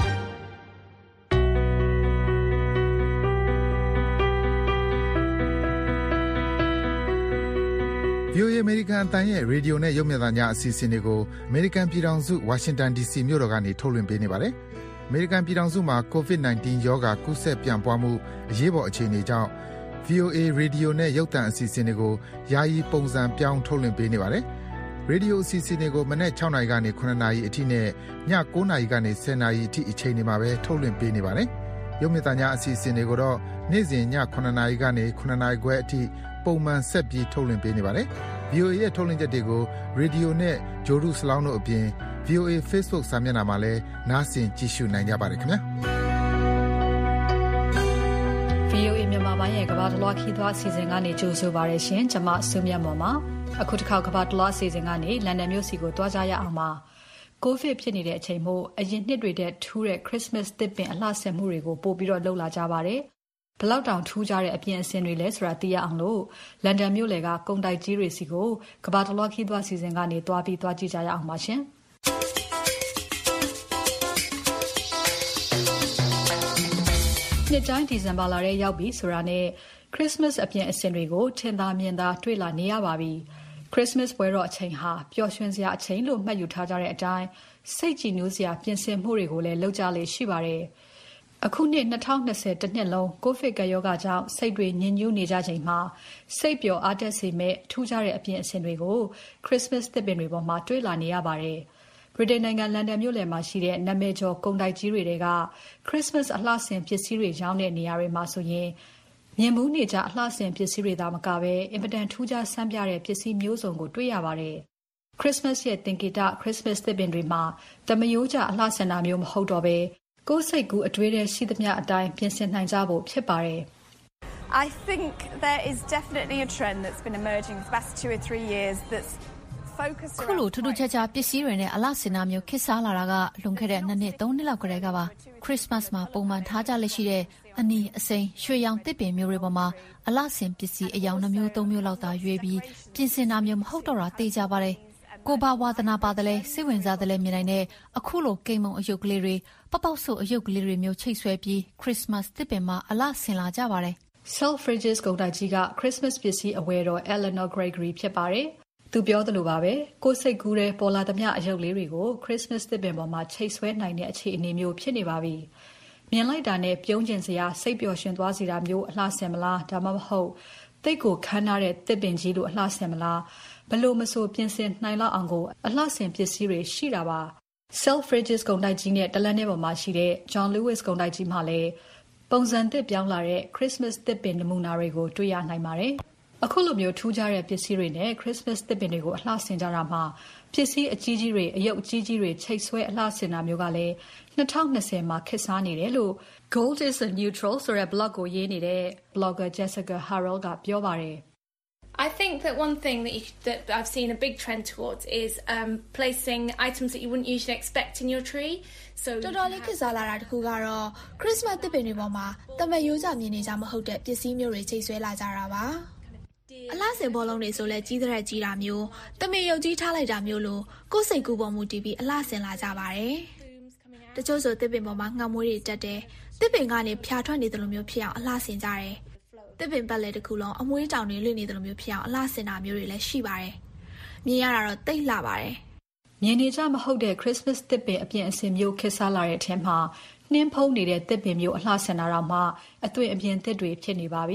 ဗီအိုအေ American အသံရဲ့ရေဒီယိုနဲ့ရုပ်မြင်သံကြားအစီအစဉ်တွေကို American ပြည်ထောင်စု Washington ဒီ စီ မြို့တော်ကနေထုတ်လွှင့်ပေးနေပါတယ်။ American ပြည်ထောင်စုမှာ ကိုဗစ်nineteen ရောဂါကူးစက်ပြန့်ပွားမှုအရေးပေါ်အခြေအနေကြောင့် ဗီအိုအေ ရေဒီယိုနဲ့ရုပ်သံအစီအစဉ်တွေကိုယာယီပုံစံပြောင်းထုတ်လွှင့်ပေးနေပါတယ်။ ရေဒီယိုအစီအစဉ်တွေကိုမနက်sixနာရီကနေsevenနာရီအထိနဲ့ညnineနာရီကနေtenနာရီအထိအချိန်တွေမှာပဲထုတ်လွှင့်ပေးနေပါတယ်။ရုပ်မြင်သံကြားအစီအစဉ်တွေကိုတော့နေ့စဉ်ညsevenနာရီကနေsevenနာရီခွဲအထိပုံမှန်ဆက်ပြီးထုတ်လွှင့်ပေးနေပါတယ်။ ဗီအိုအေရဲ့ထုတ်လွှင့်ချက်တွေကိုရေဒီယိုနဲ့ဂျိုဒူစလောင်းတို့အပြင် ဗီအိုအေ Facebook စာမျက်နှာမှာလည်းနားဆင်ကြည့်ရှုနိုင်ကြပါတယ်ခင်ဗျာ။ဗီအိုအေမြန်မာပိုင်းရဲ့ကမ္ဘာတလွှားခီးသွွားအစီအစဉ်ကနေကြိုဆိုပါရရှင်။ကျွန်မစုမြတ်မော်ပါ။အခုတစ်ခါကမ္ဘာတလွှားအစီအစဉ်ကနေလန်ဒန်မြို့စီကိုတွားကြရအောင်ပါ။ကိုဗစ်ဖြစ်နေတဲ့အချိန်မို့အရင်နှစ်တွေတဲ့ထူးတဲ့ Christmas သစ်ပင်အလှဆင်မှုတွေကိုပို့ပြီးတော့လှုပ်လာကြပါတယ်။ဘလောက်တောင်ထူးကြတဲ့အပြင်အစင်တွေလဲဆိုတာသိရအောင်လို့လန်ဒန်မြို့လယ်ကကုန်တိုက်ကြီးတွေစီကိုကမ္ဘာတလွှားခီးသွွားအစီအစဉ်ကနေတွားပြီးတွားကြည့်ကြရအောင်ပါရှင်။နှစ်တိုင်းဒီဇင်ဘာလထဲရောက်ပြီဆိုတာနဲ့ Christmas အပြင်အစင်တွေကိုထင်သာမြင်သာတွေ့လာနေရပါပြီ။ Christmas ပွဲတော်အချိန်ဟာပျော်ရွှင်စရာအချိန်လို့မှတ်ယူထားကြတဲ့အတိုင်းစိတ်ကြည်နူးစရာပြင်ဆင်မှုတွေကိုလည်းလုပ်ကြလေရှိပါတယ်။အခုနှစ်twenty twentyတစ်နှစ်လုံးကိုဗစ်ကပ်ရောဂါကြောင့်စိတ်တွေညစ်ညူးနေကြချိန်မှာစိတ်ပျော်အားတက်စေမဲ့ထူးခြားတဲ့အပြင်အစင်တွေကို Christmas သစ်ပင်တွေပေါ်မှာတွေ့လာနေရပါတယ်။ ဗြိတိန်နိုင်ငံလန်ဒန်မြို့လယ်မှာရှိတဲ့နာမည်ကျော်ကုန်တိုက်ကြီးတွေက Christmas အလှဆင်ပစ္စည်းတွေရောင်းတဲ့နေရာတွေမှာဆိုရင်မြင်မှုနေကြအလှဆင်ပစ္စည်းတွေသာမကပဲအင်မတန်ထူးခြားဆန်းပြတဲ့ပစ္စည်းမျိုးစုံကိုတွေ့ရပါတယ်။ Christmas ရဲ့သင်္ကေတ Christmas သစ်ပင်တွေမှာသမယိုးကျအလှဆင်တာမျိုးမဟုတ်တော့ပဲကိုယ်စိတ်ကူးအတွေးထဲရှိသမျှအတိုင်းပြင်ဆင်နိုင်ကြဖို့ဖြစ်ပါတယ် I think there is definitely a trend that's been emerging for the past two or three years that's ခုလိုထူးထူးခြားခြားပစ္စည်းတွေနဲ့အလှဆင်တာမျိုးခေတ်စားလာတာကလွန်ခဲ့တဲ့နှစ်နှစ်သုံးနှစ်လောက်ကတည်းကပါခရစ်စမတ်မှာပုံမှန်ထားကြလက်ရှိတဲ့အနီအစိမ်းရွှေရောင်တစ်ပင်မျိုးတွေပေါ်မှာအလှဆင်ပစ္စည်းအယောင်နှမျိုးသုံးမျိုးလောက်သာရွေးပြီးပြင်ဆင်တာမျိုးမဟုတ်တော့တာသိကြပါတယ်ကိုဘာဝါသနာပါတယ်လဲစိတ်ဝင်စားတယ်လဲမြင်နိုင်တဲ့အခုလိုကိမ်းမုံအယုတ်ကလေးတွေပပောက်ဆုပ်အယုတ်ကလေးတွေမျိုးချိတ်ဆွဲပြီးခရစ်စမတ်တစ်ပင်မှာအလှဆင်လာကြပါတယ် Selfridges ကုန်တိုက်ကြီးက Christmas ပစ္စည်းအဝယ်တော် Eleanor Gregory ဖြစ်ပါတယ်သူပြောသလိုပါပဲကိုယ်စိတ်ကူးတဲ့ပေါ်လာသမျှအယုတ်လေးတွေကို Christmas တစ်ပင်ပေါ်မှာချိတ်ဆွဲနိုင်တဲ့အခြေအနေမျိုးဖြစ်နေပါပြီမြင်လိုက်တာနဲ့ပြုံးကျင်စရာစိတ်ပျော်ရွှင်သွားစေတာမျိုးအလှဆင်မလားဒါမှမဟုတ်တိတ်ကိုခမ်းထားတဲ့တစ်ပင်ကြီးလိုအလှဆင်မလားဘလို့မဆိုပြင်ဆင်နိုင်လောက်အောင်ကိုအလှဆင်ပစ္စည်းတွေရှိတာပါ Selfridges ကုန်တိုက်ကြီးနဲ့တလန်းထဲပေါ်မှာရှိတဲ့ John Lewis ကုန်တိုက်ကြီးမှာလည်းပုံစံသစ်ပြောင်းလာတဲ့ Christmas တစ်ပင်နမူနာတွေကိုတွေ့ရနိုင်ပါတယ်အခုလိုမျိုးထူးခြားတဲ့ပစ္စည်းတွေနဲ့ Christmas တစ်ပင်တွေကိုအလှဆင်ကြတာမှာပစ္စည်းအကြီးကြီးတွေအယုတ်အကြီးကြီးတွေချိတ်ဆွဲအလှဆင်တာမျိုးကလည်းtwenty twentyမှာခေတ်စားနေတယ်လို့ Gold is a Neutral ဆိုတဲ့ blog ကိုရေးနေတဲ့ blogger Jessica Harrell ကပြောပါတယ် I think that one thing that, you, that I've seen a big trend towards is um, placing items that you wouldn't usually expect in your tree. So တော်တော်လေးခေတ်စားလာတာတခုကတော့ Christmas တစ်ပင်တွေပေါ်မှာတမယိုးကြမြင်နေကြမဟုတ်တဲ့ပစ္စည်းမျိုးတွေချိတ်ဆွဲလာကြတာပါအလှဆင်ဘောလုံးတွေဆိုလဲကြီးတဲ့ကြီးတာမျိုးတမယုတ်ကြီးထားလိုက်တာမျိုးလို့ကိုယ်စိတ်ကူးပေါ်မူတည်ပြီးအလှဆင်လာကြပါတယ်တချို့ဆိုတစ်ပင်ပေါ်မှာငှက်မွေးတွေတက်တယ်တစ်ပင်ကနေဖြာထွက်နေတယ်လို့မျိုးဖြစ်အောင်အလှဆင်ကြတယ်တစ်ပင်ပတ်လဲတစ်ခုလုံးအမွှေးတောင်တွေလွင့်နေတယ်လို့မျိုးဖြစ်အောင်အလှဆင်တာမျိုးတွေလည်းရှိပါတယ်မြင်ရတာတော့တိတ်လှပါတယ်မြင်နေကြမဟုတ်တဲ့ Christmas တစ်ပင်အပြင်အစင်မျိုးခေတ်စားလာတဲ့အထက်မှာနှင်းဖုံးနေတဲ့တစ်ပင်မျိုးအလှဆင်တာတော့မှအသွင်အပြင်သစ်တွေဖြစ်နေပါပြီ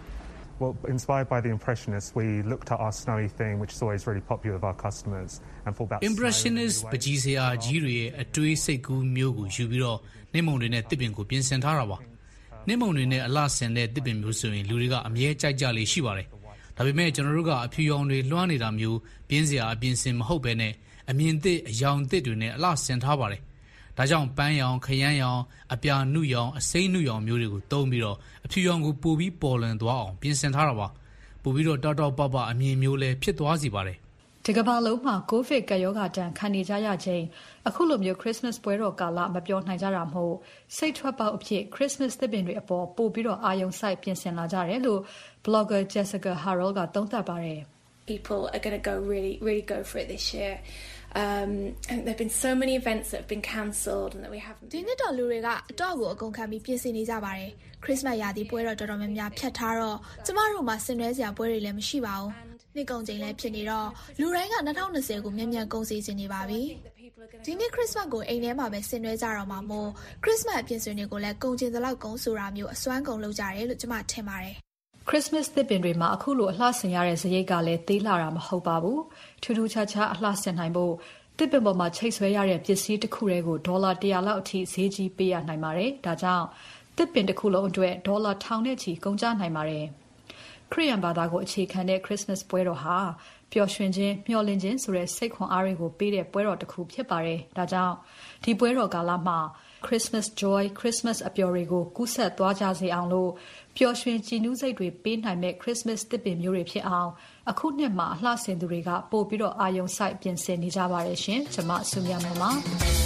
Well, inspired by the Impressionists, we looked at our snowy theme, which is always really popular with our customers, and thought that Impressionist ပကြီးစရာကြီးတွေရဲ့အတွေးစိတ်ကူးမျိုးကိုယူပြီးတော့နှင်းမုံတွေနဲ့တစ်ပင်ကိုပြင်ဆင်ထားတာပါနှင်းမုံတွေနဲ့အလှဆင်တဲ့တစ်ပင်မျိုးဆိုရင်လူတွေကအမြဲကြိုက်ကြလေးရှိပါတယ်ဒါပေမဲ့ကျွန်တော်တို့ကအဖြူရောင်တွေလွှမ်းနေတာမျိုးပြင်းစရာအပြင်ဆင်မဟုတ်ဘဲနဲ့အမြင်သစ်အယောင်သစ်တွေနဲ့အလှဆင်ထားပါတယ်ဒါကြောင့်ပန်းရောင်ခရမ်းရောင်အပြာနုရောင်အစိမ်းနုရောင်မျိုးတွေကိုသုံးပြီးတော့အဖြူရောင်ကိုပိုပြီးပေါ်လွင်သွားအောင်ပြင်ဆင်ထားတာပါပိုပြီးတော့တောက်တောက်ပပအမြင်မျိုးလည်းဖြစ်သွားစီပါတယ်ဒီကမ္ဘာလုံးမှာ COVID ကရောဂါတန်ခံနေကြရချိန်အခုလိုမျိုး Christmas ပွဲတော်ကာလမပြောနိုင်ကြတာမဟုတ်စိတ်ထွက်ပေါက်အဖြစ် Christmas သစ်ပင်တွေအပေါ်ပို့ပြီးတော့အာရုံစိုက်ပြင်ဆင်လာကြတယ်လို့ blogger Jessica Harrell ကသုံးသပ်ပါတယ် People are going to go really really go for it this year Um, and there have been so many events that have been cancelled and that we haven't. ဒီနှစ်တော့လူတွေကအတော့ကိုအကုန်ခံပြီးပြင်ဆင်နေကြပါတယ်။ Christmas ရာသီပွဲတော်တော်တော်များများဖြတ်ထားတော့ကျမတို့မှာဆင်နွှဲစရာပွဲတွေလည်းမရှိပါဘူး။နှစ်ကုန်ချိန်လည်းဖြစ်နေတော့လူတိုင်းကtwenty twentyကိုမြန်မြန်ကုန်စီခြင်းနေပါပြီ။ဒီနှစ် Christmas ကိုအိမ်ထဲမှာပဲဆင်နွှဲကြတော့မှာမို့ Christmas အပြင်ဆွေတွေကိုလည်းကုန်ကျင်သလောက်ကုန်ဆိုတာမျိုးအစွမ်းကုန်လုပ်ကြတယ်လို့ကျမထင်ပါတယ်။ Christmas သစ်ပင်တွေမှာအခုလိုအလှဆင်ရတဲ့စရိတ်ကလည်းသေးလာတာမဟုတ်ပါဘူး။ထူးထူးခြားခြားအလှဆင်နိုင်ဖို့တစ်ပင်ပေါ်မှာချိတ်ဆွဲရတဲ့ပစ္စည်းတစ်ခုတည်းကိုဒေါ်လာone hundredလောက်အထိဈေးကြီးပေးရနိုင်ပါတယ်။ဒါကြောင့်တစ်ပင်တစ်ခုလုံးအတွက်ဒေါ်လာထောင်နဲ့ချီကုန်ကျနိုင်ပါတယ်။ခရစ်ယာန်ဘာသာကိုအခြေခံတဲ့ Christmas ပွဲတော်ဟာပျော်ရွှင်ခြင်းမျှော်လင့်ခြင်းဆိုတဲ့စိတ်ခွန်အားတွေကိုပေးတဲ့ပွဲတော်တစ်ခုဖြစ်ပါတယ်။ဒါကြောင့်ဒီပွဲတော်ကာလမှာ Christmas joy Christmas အပျော်တွေကိုကူးဆက်သွားကြစေအောင်လို့ပျော်ရွှင်ကြည်နူးစိတ်တွေပေးနိုင်မဲ့ Christmas တစ်ပင်မျိုးတွေဖြစ်အောင်အခုနှစ်မှာအလှဆင်သူတွေကပို့ပြီးတော့အာယုံစိုက်ပြင်ဆင်နေကြပါတယ်ရှင်ကျွန်မဆုမြတ်မေပါ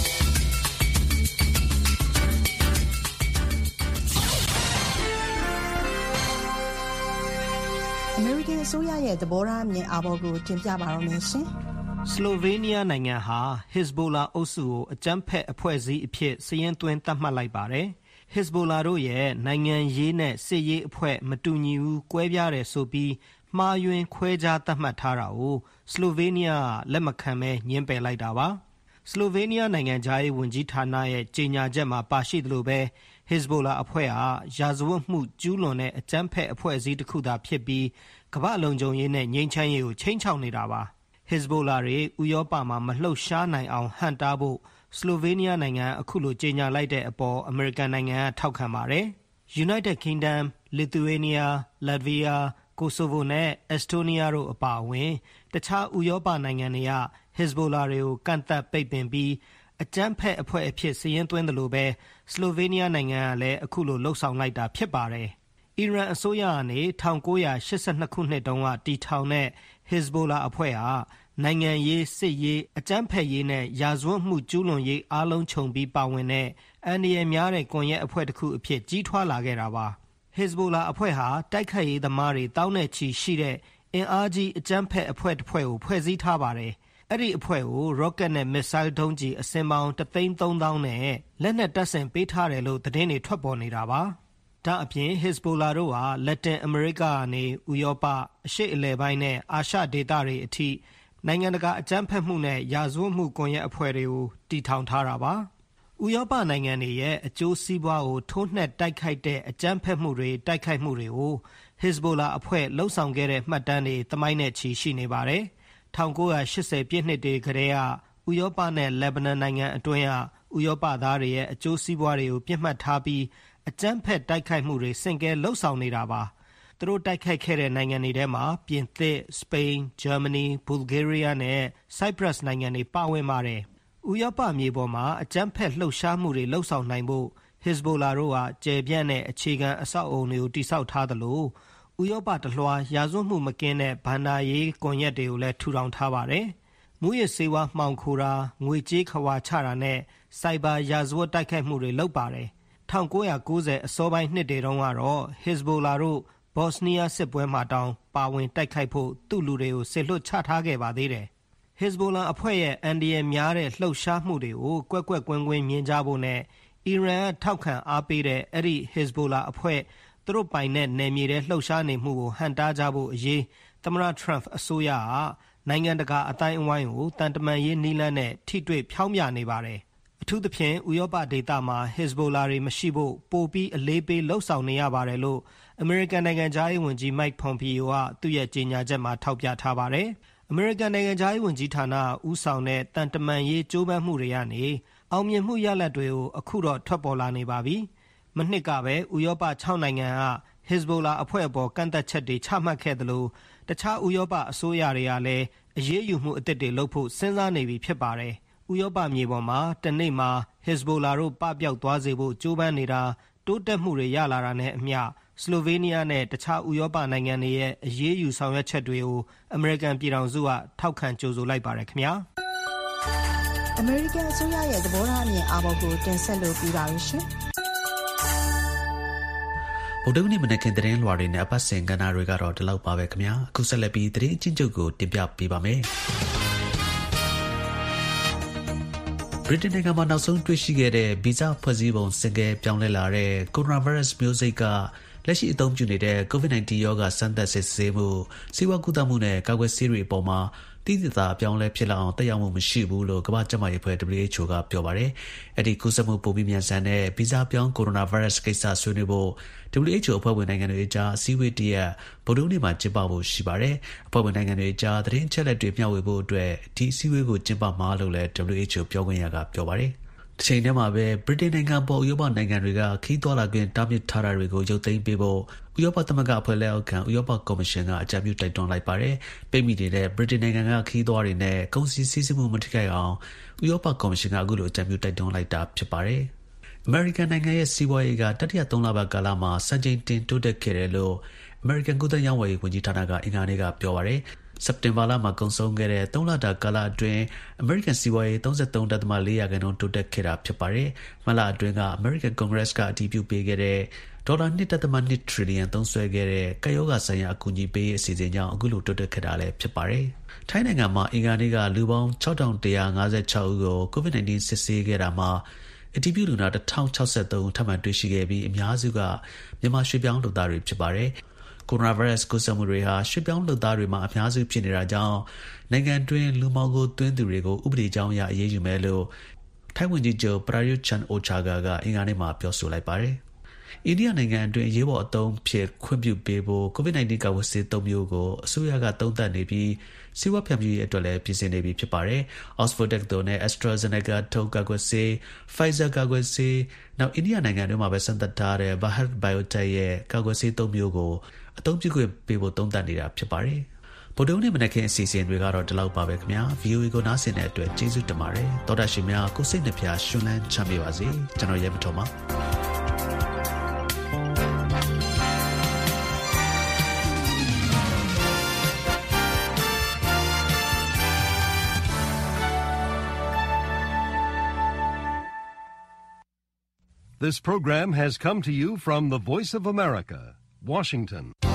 အမေရိကန်အစိုးရရဲ့သဘောထားအမြင်အာဘော်ကိုတင်ပြပါတော့မယ်ရှင်စလိုဗေးနီးယားနိုင်ငံဟာ Hezbollah အုပ်စုကိုအကြမ်းဖက်အဖွဲ့အစည်းအဖြစ်စာရင်းသွင်းသတ်မှတ်လိုက်ပါတယ်။ Hezbollah တို့ရဲ့နိုင်ငံရေးနဲ့စစ်ရေးအဖွဲ့မတူညီဘူးကွဲပြားတယ်ဆိုပြီးမှားယွင်းခွဲခြားသတ်မှတ်ထားတာကိုစလိုဗေးနီးယားလက်မခံဘဲညှင်းပယ်လိုက်တာပါ။စလိုဗေးနီးယားနိုင်ငံသားရေးဝန်ကြီးဌာနရဲ့ကြေညာချက်မှာပါရှိသလိုပဲ Hezbollah အဖွဲ့ဟာရာဇဝတ်မှုကျူးလွန်တဲ့အကြမ်းဖက်အဖွဲ့အစည်းတစ်ခုသာဖြစ်ပြီးကမ္ဘာလုံခြုံရေးနဲ့ငြိမ်းချမ်းရေးကိုချိန်ချောက်နေတာပါ။ Hezbollah တွေဥရောပမှာမလှုပ်ရှားနိုင်အောင်ဟန့်တားဖို့စလိုဗေးနီးယားနိုင်ငံအခုလိုကြေညာလိုက်တဲ့အပေါ်အမေရိကန်နိုင်ငံကထောက်ခံပါတယ်။ United Kingdom, Lithuania, Latvia, Kosovo နဲ့ Estonia တို့အပါအဝင်တခြားဥရောပနိုင်ငံတွေက Hezbollah တွေကိုကန့်သတ်ပိတ်ပင်ပြီးအကြမ်းဖက်အဖွဲ့အဖြစ်စာရင်းသွင်းတယ်လို့ပဲစလိုဗေးနီးယားနိုင်ငံကလည်းအခုလိုလှုပ်ဆောင်လိုက်တာဖြစ်ပါတယ်။အီရန်အစိုးရကနေnineteen eighty-twoခုနှစ်တုန်းကတည်ထောင်တဲ့ Hezbollah အဖွဲ့ဟာနိုင်ငံရေးစစ်ရေးအကြမ်းဖက်ရေးနဲ့ရာဇဝတ်မှုကျူးလွန်ရေးအားလုံးခြုံပြီးပါဝင်တဲ့အန္တရာယ်များတဲ့ကွန်ရက်အဖွဲ့တစ်ခုအဖြစ်ကြီးထွားလာခဲ့တာပါ။ Hezbollah အဖွဲ့ဟာတိုက်ခိုက်ရေးသမားတွေတောင်းနဲ့ချီရှိတဲ့အင်အားကြီးအကြမ်းဖက်အဖွဲ့တစ်ဖွဲ့ကိုဖွဲ့စည်းထားပါတယ်။အဲ့ဒီအဖွဲ့ကို rocket နဲ့ missile ဒုံးကျည်အစင်ပေါင်းတစ်သိန်းသုံးသောင်းနဲ့လက်နက်တပ်ဆင်ပေးထားတယ်လို့သတင်းတွေထွက်ပေါ်နေတာပါ။ဒါအပြင် Hezbollah တို့ဟာလက်တင်အမေရိကကနေဥရောပအရှေ့အလယ်ပိုင်းနဲ့အာရှဒေသတွေအထိနိုင်ငံတကာအကြမ်းဖက်မှုနဲ့ရာဇဝတ်မှုကွန်ရက်အဖွဲ့တွေကိုတည်ထောင်ထားတာပါ။ဥရောပနိုင်ငံတွေရဲ့အကျိုးစီးပွားကိုထိုးနှက်တိုက်ခိုက်တဲ့အကြမ်းဖက်မှုတွေတိုက်ခိုက်မှုတွေကို Hezbollah အဖွဲ့လှုပ်ဆောင်ခဲ့တဲ့မှတ်တမ်းတွေသမိုင်းနဲ့ချီရှိနေပါတယ်။၁၉၈၀ပြည့်နှစ်တွေကတည်းကဥရောပနဲ့လက်ဘနန်နိုင်ငံအတွင်းကဥရောပသားတွေရဲ့အကျိုးစီးပွားတွေကိုပြစ်မှတ်ထားပြီးအကြမ်းဖက်တိုက်ခိုက်မှုတွေဆင့်ကဲလှုပ်ဆောင်နေတာပါ။သူတို့တိုက်ခိုက်ခဲ့တဲ့နိုင်ငံတွေထဲမှာပြင်သစ်၊စပိန်၊ဂျာမနီ၊ဘူလ်ဂေးရီးယားနဲ့ဆိုက်ပရပ်စ်နိုင်ငံတွေပါဝင်ပါတယ်။ဥရောပမြေပေါ်မှာအကြမ်းဖက်လှုပ်ရှားမှုတွေလှုပ်ဆောင်နိုင်ဖို့ Hezbollah တို့ကကျယ်ပြန့်တဲ့အခြေခံအဆောက်အုံတွေကိုတိစောက်ထားသလိုဥရောပတလွှားရာဇဝတ်မှုမကင်းတဲ့ဘဏ္ဍာရေးကွန်ရက်တွေကိုလည်းထူထောင်ထားပါတယ်။မူရစ်ဆေးဝါးမှောင်ခိုတာငွေကြေးခဝါချတာနဲ့စိုက်ဘာရာဇဝတ်တိုက်ခိုက်မှုတွေလုပ်ပါတယ်။၁၉၉၀အစောပိုင်းနှစ်တွေတုန်းကတော့ Hezbollah တို့ဘော့စနီးယားစစ်ပွဲမှာတောင်ပါဝင်တိုက်ခိုက်ဖို့သူ့လူတွေကိုစစ်လွှတ်ချထားခဲ့ပါသေးတယ်။ Hezbollah အဖွဲ့ရဲ့အန္တရာယ်များတဲ့လှုပ်ရှားမှုတွေကိုကွက်ကွက်ကွင်းကွင်းမြင်ကြဖို့နဲ့အီရန်ကထောက်ခံအားပေးတဲ့အဲ့ဒီ Hezbollah အဖွဲ့သူတို့ပိုင်တဲ့နယ်မြေတွေလှုပ်ရှားနေမှုကိုဟန်တားကြဖို့အရေးသမ္မတ Trump အစိုးရကနိုင်ငံတကာအတိုင်းအဝိုင်းကိုတန်တမာရေးနည်းလမ်းနဲ့ထိတွေ့ဖြောင်းပြနေပါတယ်။အထူးသဖြင့်ဥရောပဒေသမှာ Hezbollah တွေမရှိဖို့ပိုပြီးအလေးပေးလှုပ်ဆောင်နေရပါတယ်လို့အမေရိကန်နိုင်ငံသားရေးဝန်ကြီး Mike Pompeo ကသူ့ရဲ့ကြေညာချက်မှာထောက်ပြထားပါတယ်။အမေရိကန်နိုင်ငံသားရေးဝန်ကြီးဌာနဦးဆောင်တဲ့တန်တမာရေးကြိုးပမ်းမှုတွေကနေအောင်မြင်မှုရလဒ်တွေကိုအခုတော့ထွက်ပေါ်လာနေပါပြီ။မနှစ်ကပဲဥရောပ၆နိုင်ငံက Hezbollah အဖွဲ့အပေါ်ကန့်သက်ချက်တွေချမှတ်ခဲ့သလိုတခြားဥရောပအစိုးရတွေကလည်းအရေးယူမှုအသစ်တွေလုပ်ဖို့စဉ်းစားနေပြီဖြစ်ပါတယ်။ဥရောပမြေပေါ်မှာတနေ့မှာ Hezbollah တို့ပပျောက်သွားစေဖို့ကြိုးပမ်းနေတာတိုးတက်မှုတွေရလာတာနဲ့အမျှစလိုဗေးနီးယားနဲ့တခြားဥရောပနိုင်ငံတွေရဲ့အရေးယူဆောင်ရွက်ချက်တွေကိုအမေရိကန်ပြည်ထောင်စုကထောက်ခံကြိုဆိုလိုက်ပါတယ်ခင်ဗျာအမေရိကန်အစိုးရရဲ့သဘောထားအမြင်အာဘော်ကိုတင်ဆက်လို့ပြပါရရှင်ဗုဒ္ဓဂုနေ့မနက်ခင်းသတင်းလွှာတွေနဲ့အပတ်စဉ်ကဏ္ဍတွေကတော့ဒီလောက်ပါပဲခင်ဗျာအခုဆက်လက်ပြီးသတင်းအချင်းချုပ်ကိုတင်ပြပေးပါမယ်ဗြိတိန်နိုင်ငံမှာနောက်ဆုံးတွေ့ရှိခဲ့တဲ့ဗီဇဖွဲ့စည်းပုံစင်ကဲပြောင်းလဲလာတဲ့ကိုရိုနာဗိုင်းရပ်စ်မျိုးစိတ်ကလက်ရှိအသုံးပြုနေတဲ့ ကိုဗစ် ၁၉ ရောဂါစမ်းသပ်စစ်ဆေးမှုဆေးဝါးကုသမှုနဲ့ကာကွယ်ဆေးတွေအပေါ်မှာတိတိကျကျပြောင်းလဲဖြစ်လာအောင်တက်ရောက်မှုမရှိဘူးလို့ကမ္ဘာ့ကျန်းမာရေးအဖွဲ့ ဒဘလျူ အိတ်ချ်အို ကပြောပါတယ်။အဲ့ဒီကူးစက်မှုပိုပြီးမြန်ဆန်တဲ့ဗီဇပြောင်းကိုရိုနာဗိုင်းရပ်စ်ကိစ္စဆွေးနွေးဖို့ ဒဘလျူ အိတ်ချ်အို အဖွဲ့ဝင်နိုင်ငံတွေအကြားအစည်းအဝေးတစ်ရပ်ဗုဒ္ဓဟူးနေ့မှာကျင်းပဖို့ရှိပါတယ်။အဖွဲ့ဝင်နိုင်ငံတွေအကြားသတင်းအချက်အလက်တွေမျှဝေဖို့အတွက်ဒီအစည်းအဝေးကိုကျင်းပမှာလို့လည်း ဒဘလျူ အိတ်ချ်အို ပြောခွင့်ရကပြောပါတယ်။တစ်ချိန်တည်းမှာပဲဗြိတိန်နိုင်ငံပေါ်ဥရောပနိုင်ငံတွေကခီးသွားလာခွင့်တားမြစ်ထားတာတွေကိုရုပ်သိမ်းပေးဖို့ဥရောပသမဂ္ဂအဖွဲ့လက်အောက်ခံဥရောပကော်မရှင်ကအကြံပြုတိုက်တွန်းလိုက်ပါတယ်။ပိတ်မိနေတဲ့ဗြိတိန်နိုင်ငံကခီးသွားတွေနဲ့ကုန်စည်စီးဆင်းမှုမထိခိုက်အောင်ဥရောပကော်မရှင်ကအခုလိုအကြံပြုတိုက်တွန်းလိုက်တာဖြစ်ပါတယ်။အမေရိကန်နိုင်ငံရဲ့စီးပွားရေးကတတိယသုံးလပတ်ကာလမှာစံချိန်တင်တိုးတက်ခဲ့တယ်လို့အမေရိကန်ကုသရေးဝန်ကြီးဌာနကအင်္ဂါနေ့ကပြောပါတယ်။စက်တင်ဘာလမှာကုန်ဆုံးခဲ့တဲ့သုံးလတာကာလအတွင်းအမေရိကန်စီးပွားရေး ၃၃.၄ ရာခိုင်နှုန်းတိုးတက်ခဲ့တာဖြစ်ပါတယ်။မလအတွင်းကအမေရိကန်ကွန်ဂရက်စ်ကအတည်ပြုပေးခဲ့တဲ့ဒေါ်လာ ၂.၂ ထရီလီယံသုံးစွဲခဲ့တဲ့ကပ်ရောဂါဆိုင်ရာအကူအညီပေးရေးအစီအစဉ်ကြောင့်အခုလိုတိုးတက်ခဲ့တာလည်းဖြစ်ပါတယ်။ထိုင်းနိုင်ငံမှာအင်္ဂါနေ့ကလူပေါင်း ၆ထောင်၁၅၆ ဦးကိုကိုဗစ် ၁၉ စစ်ဆေးခဲ့တာမှာအတည်ပြုလူနာ ၁ထောင်၆၃ ဦးထပ်မံတွေ့ရှိခဲ့ပြီးအများစုကမြန်မာရွှေ့ပြောင်းလုပ်သားတွေဖြစ်ပါတယ်။ကိုရိုနာဗိုင်းရပ်စ်ကူးစက်မှုတွေဟာရွှေ့ပြောင်းလုပ်သားတွေမှာအများစုဖြစ်နေတာကြောင့်နိုင်ငံတွင်းလူမှောင်ခိုသွင်းသူတွေကိုဥပဒေကြောင်းအရအရေးယူမယ်လို့ထိုင်းဝန်ကြီးချုပ်ပရာယွတ်ချန်အိုချာဂါကအင်္ဂါနေ့မှာပြောဆိုလိုက်ပါတယ်။အိန္ဒိယနိုင်ငံအတွင်းအရေးပေါ်အသုံးဖြစ်ခွင့်ပြုပေးဖို့ကိုဗစ် ၁၉ ကာကွယ်ဆေးသုံးမျိုးကိုအစိုးရကသုံးသပ်နေပြီးဆေးဝါးဖြန့်ဖြူးရေးအတွက်လည်းပြင်ဆင်နေပြီဖြစ်ပါတယ်။ Oxford တက္ကသိုလ်နဲ့ AstraZeneca ထုတ်ကာကွယ်ဆေး Pfizer ကာကွယ်ဆေးနောက်အိန္ဒိယနိုင်ငံတွင်းမှာပဲစမ်းသပ်ထားတဲ့ Bharat Biotech ရဲ့ကာကွယ်ဆေးသုံးမျိုးကိုအသုံးပြုခွင့်ပေးဖို့သုံးသပ်နေတာဖြစ်ပါတယ်။ဗုဒ္ဓဟူးနေ့မနက်ခင်းအစီအစဉ်တွေကတော့ဒီလောက်ပါပဲခင်ဗျာ။ဗီအိုအေ ကိုနားဆင်တဲ့အတွက်ကျေးဇူးတင်ပါတယ်။သောတာရှင်များကိုစိတ်နှပြရှင်လန်းချမ်းမြေပါစေ။ကျွန်တော်ရဲမတော်ပါ။ This program has come to you from the Voice of America, Washington.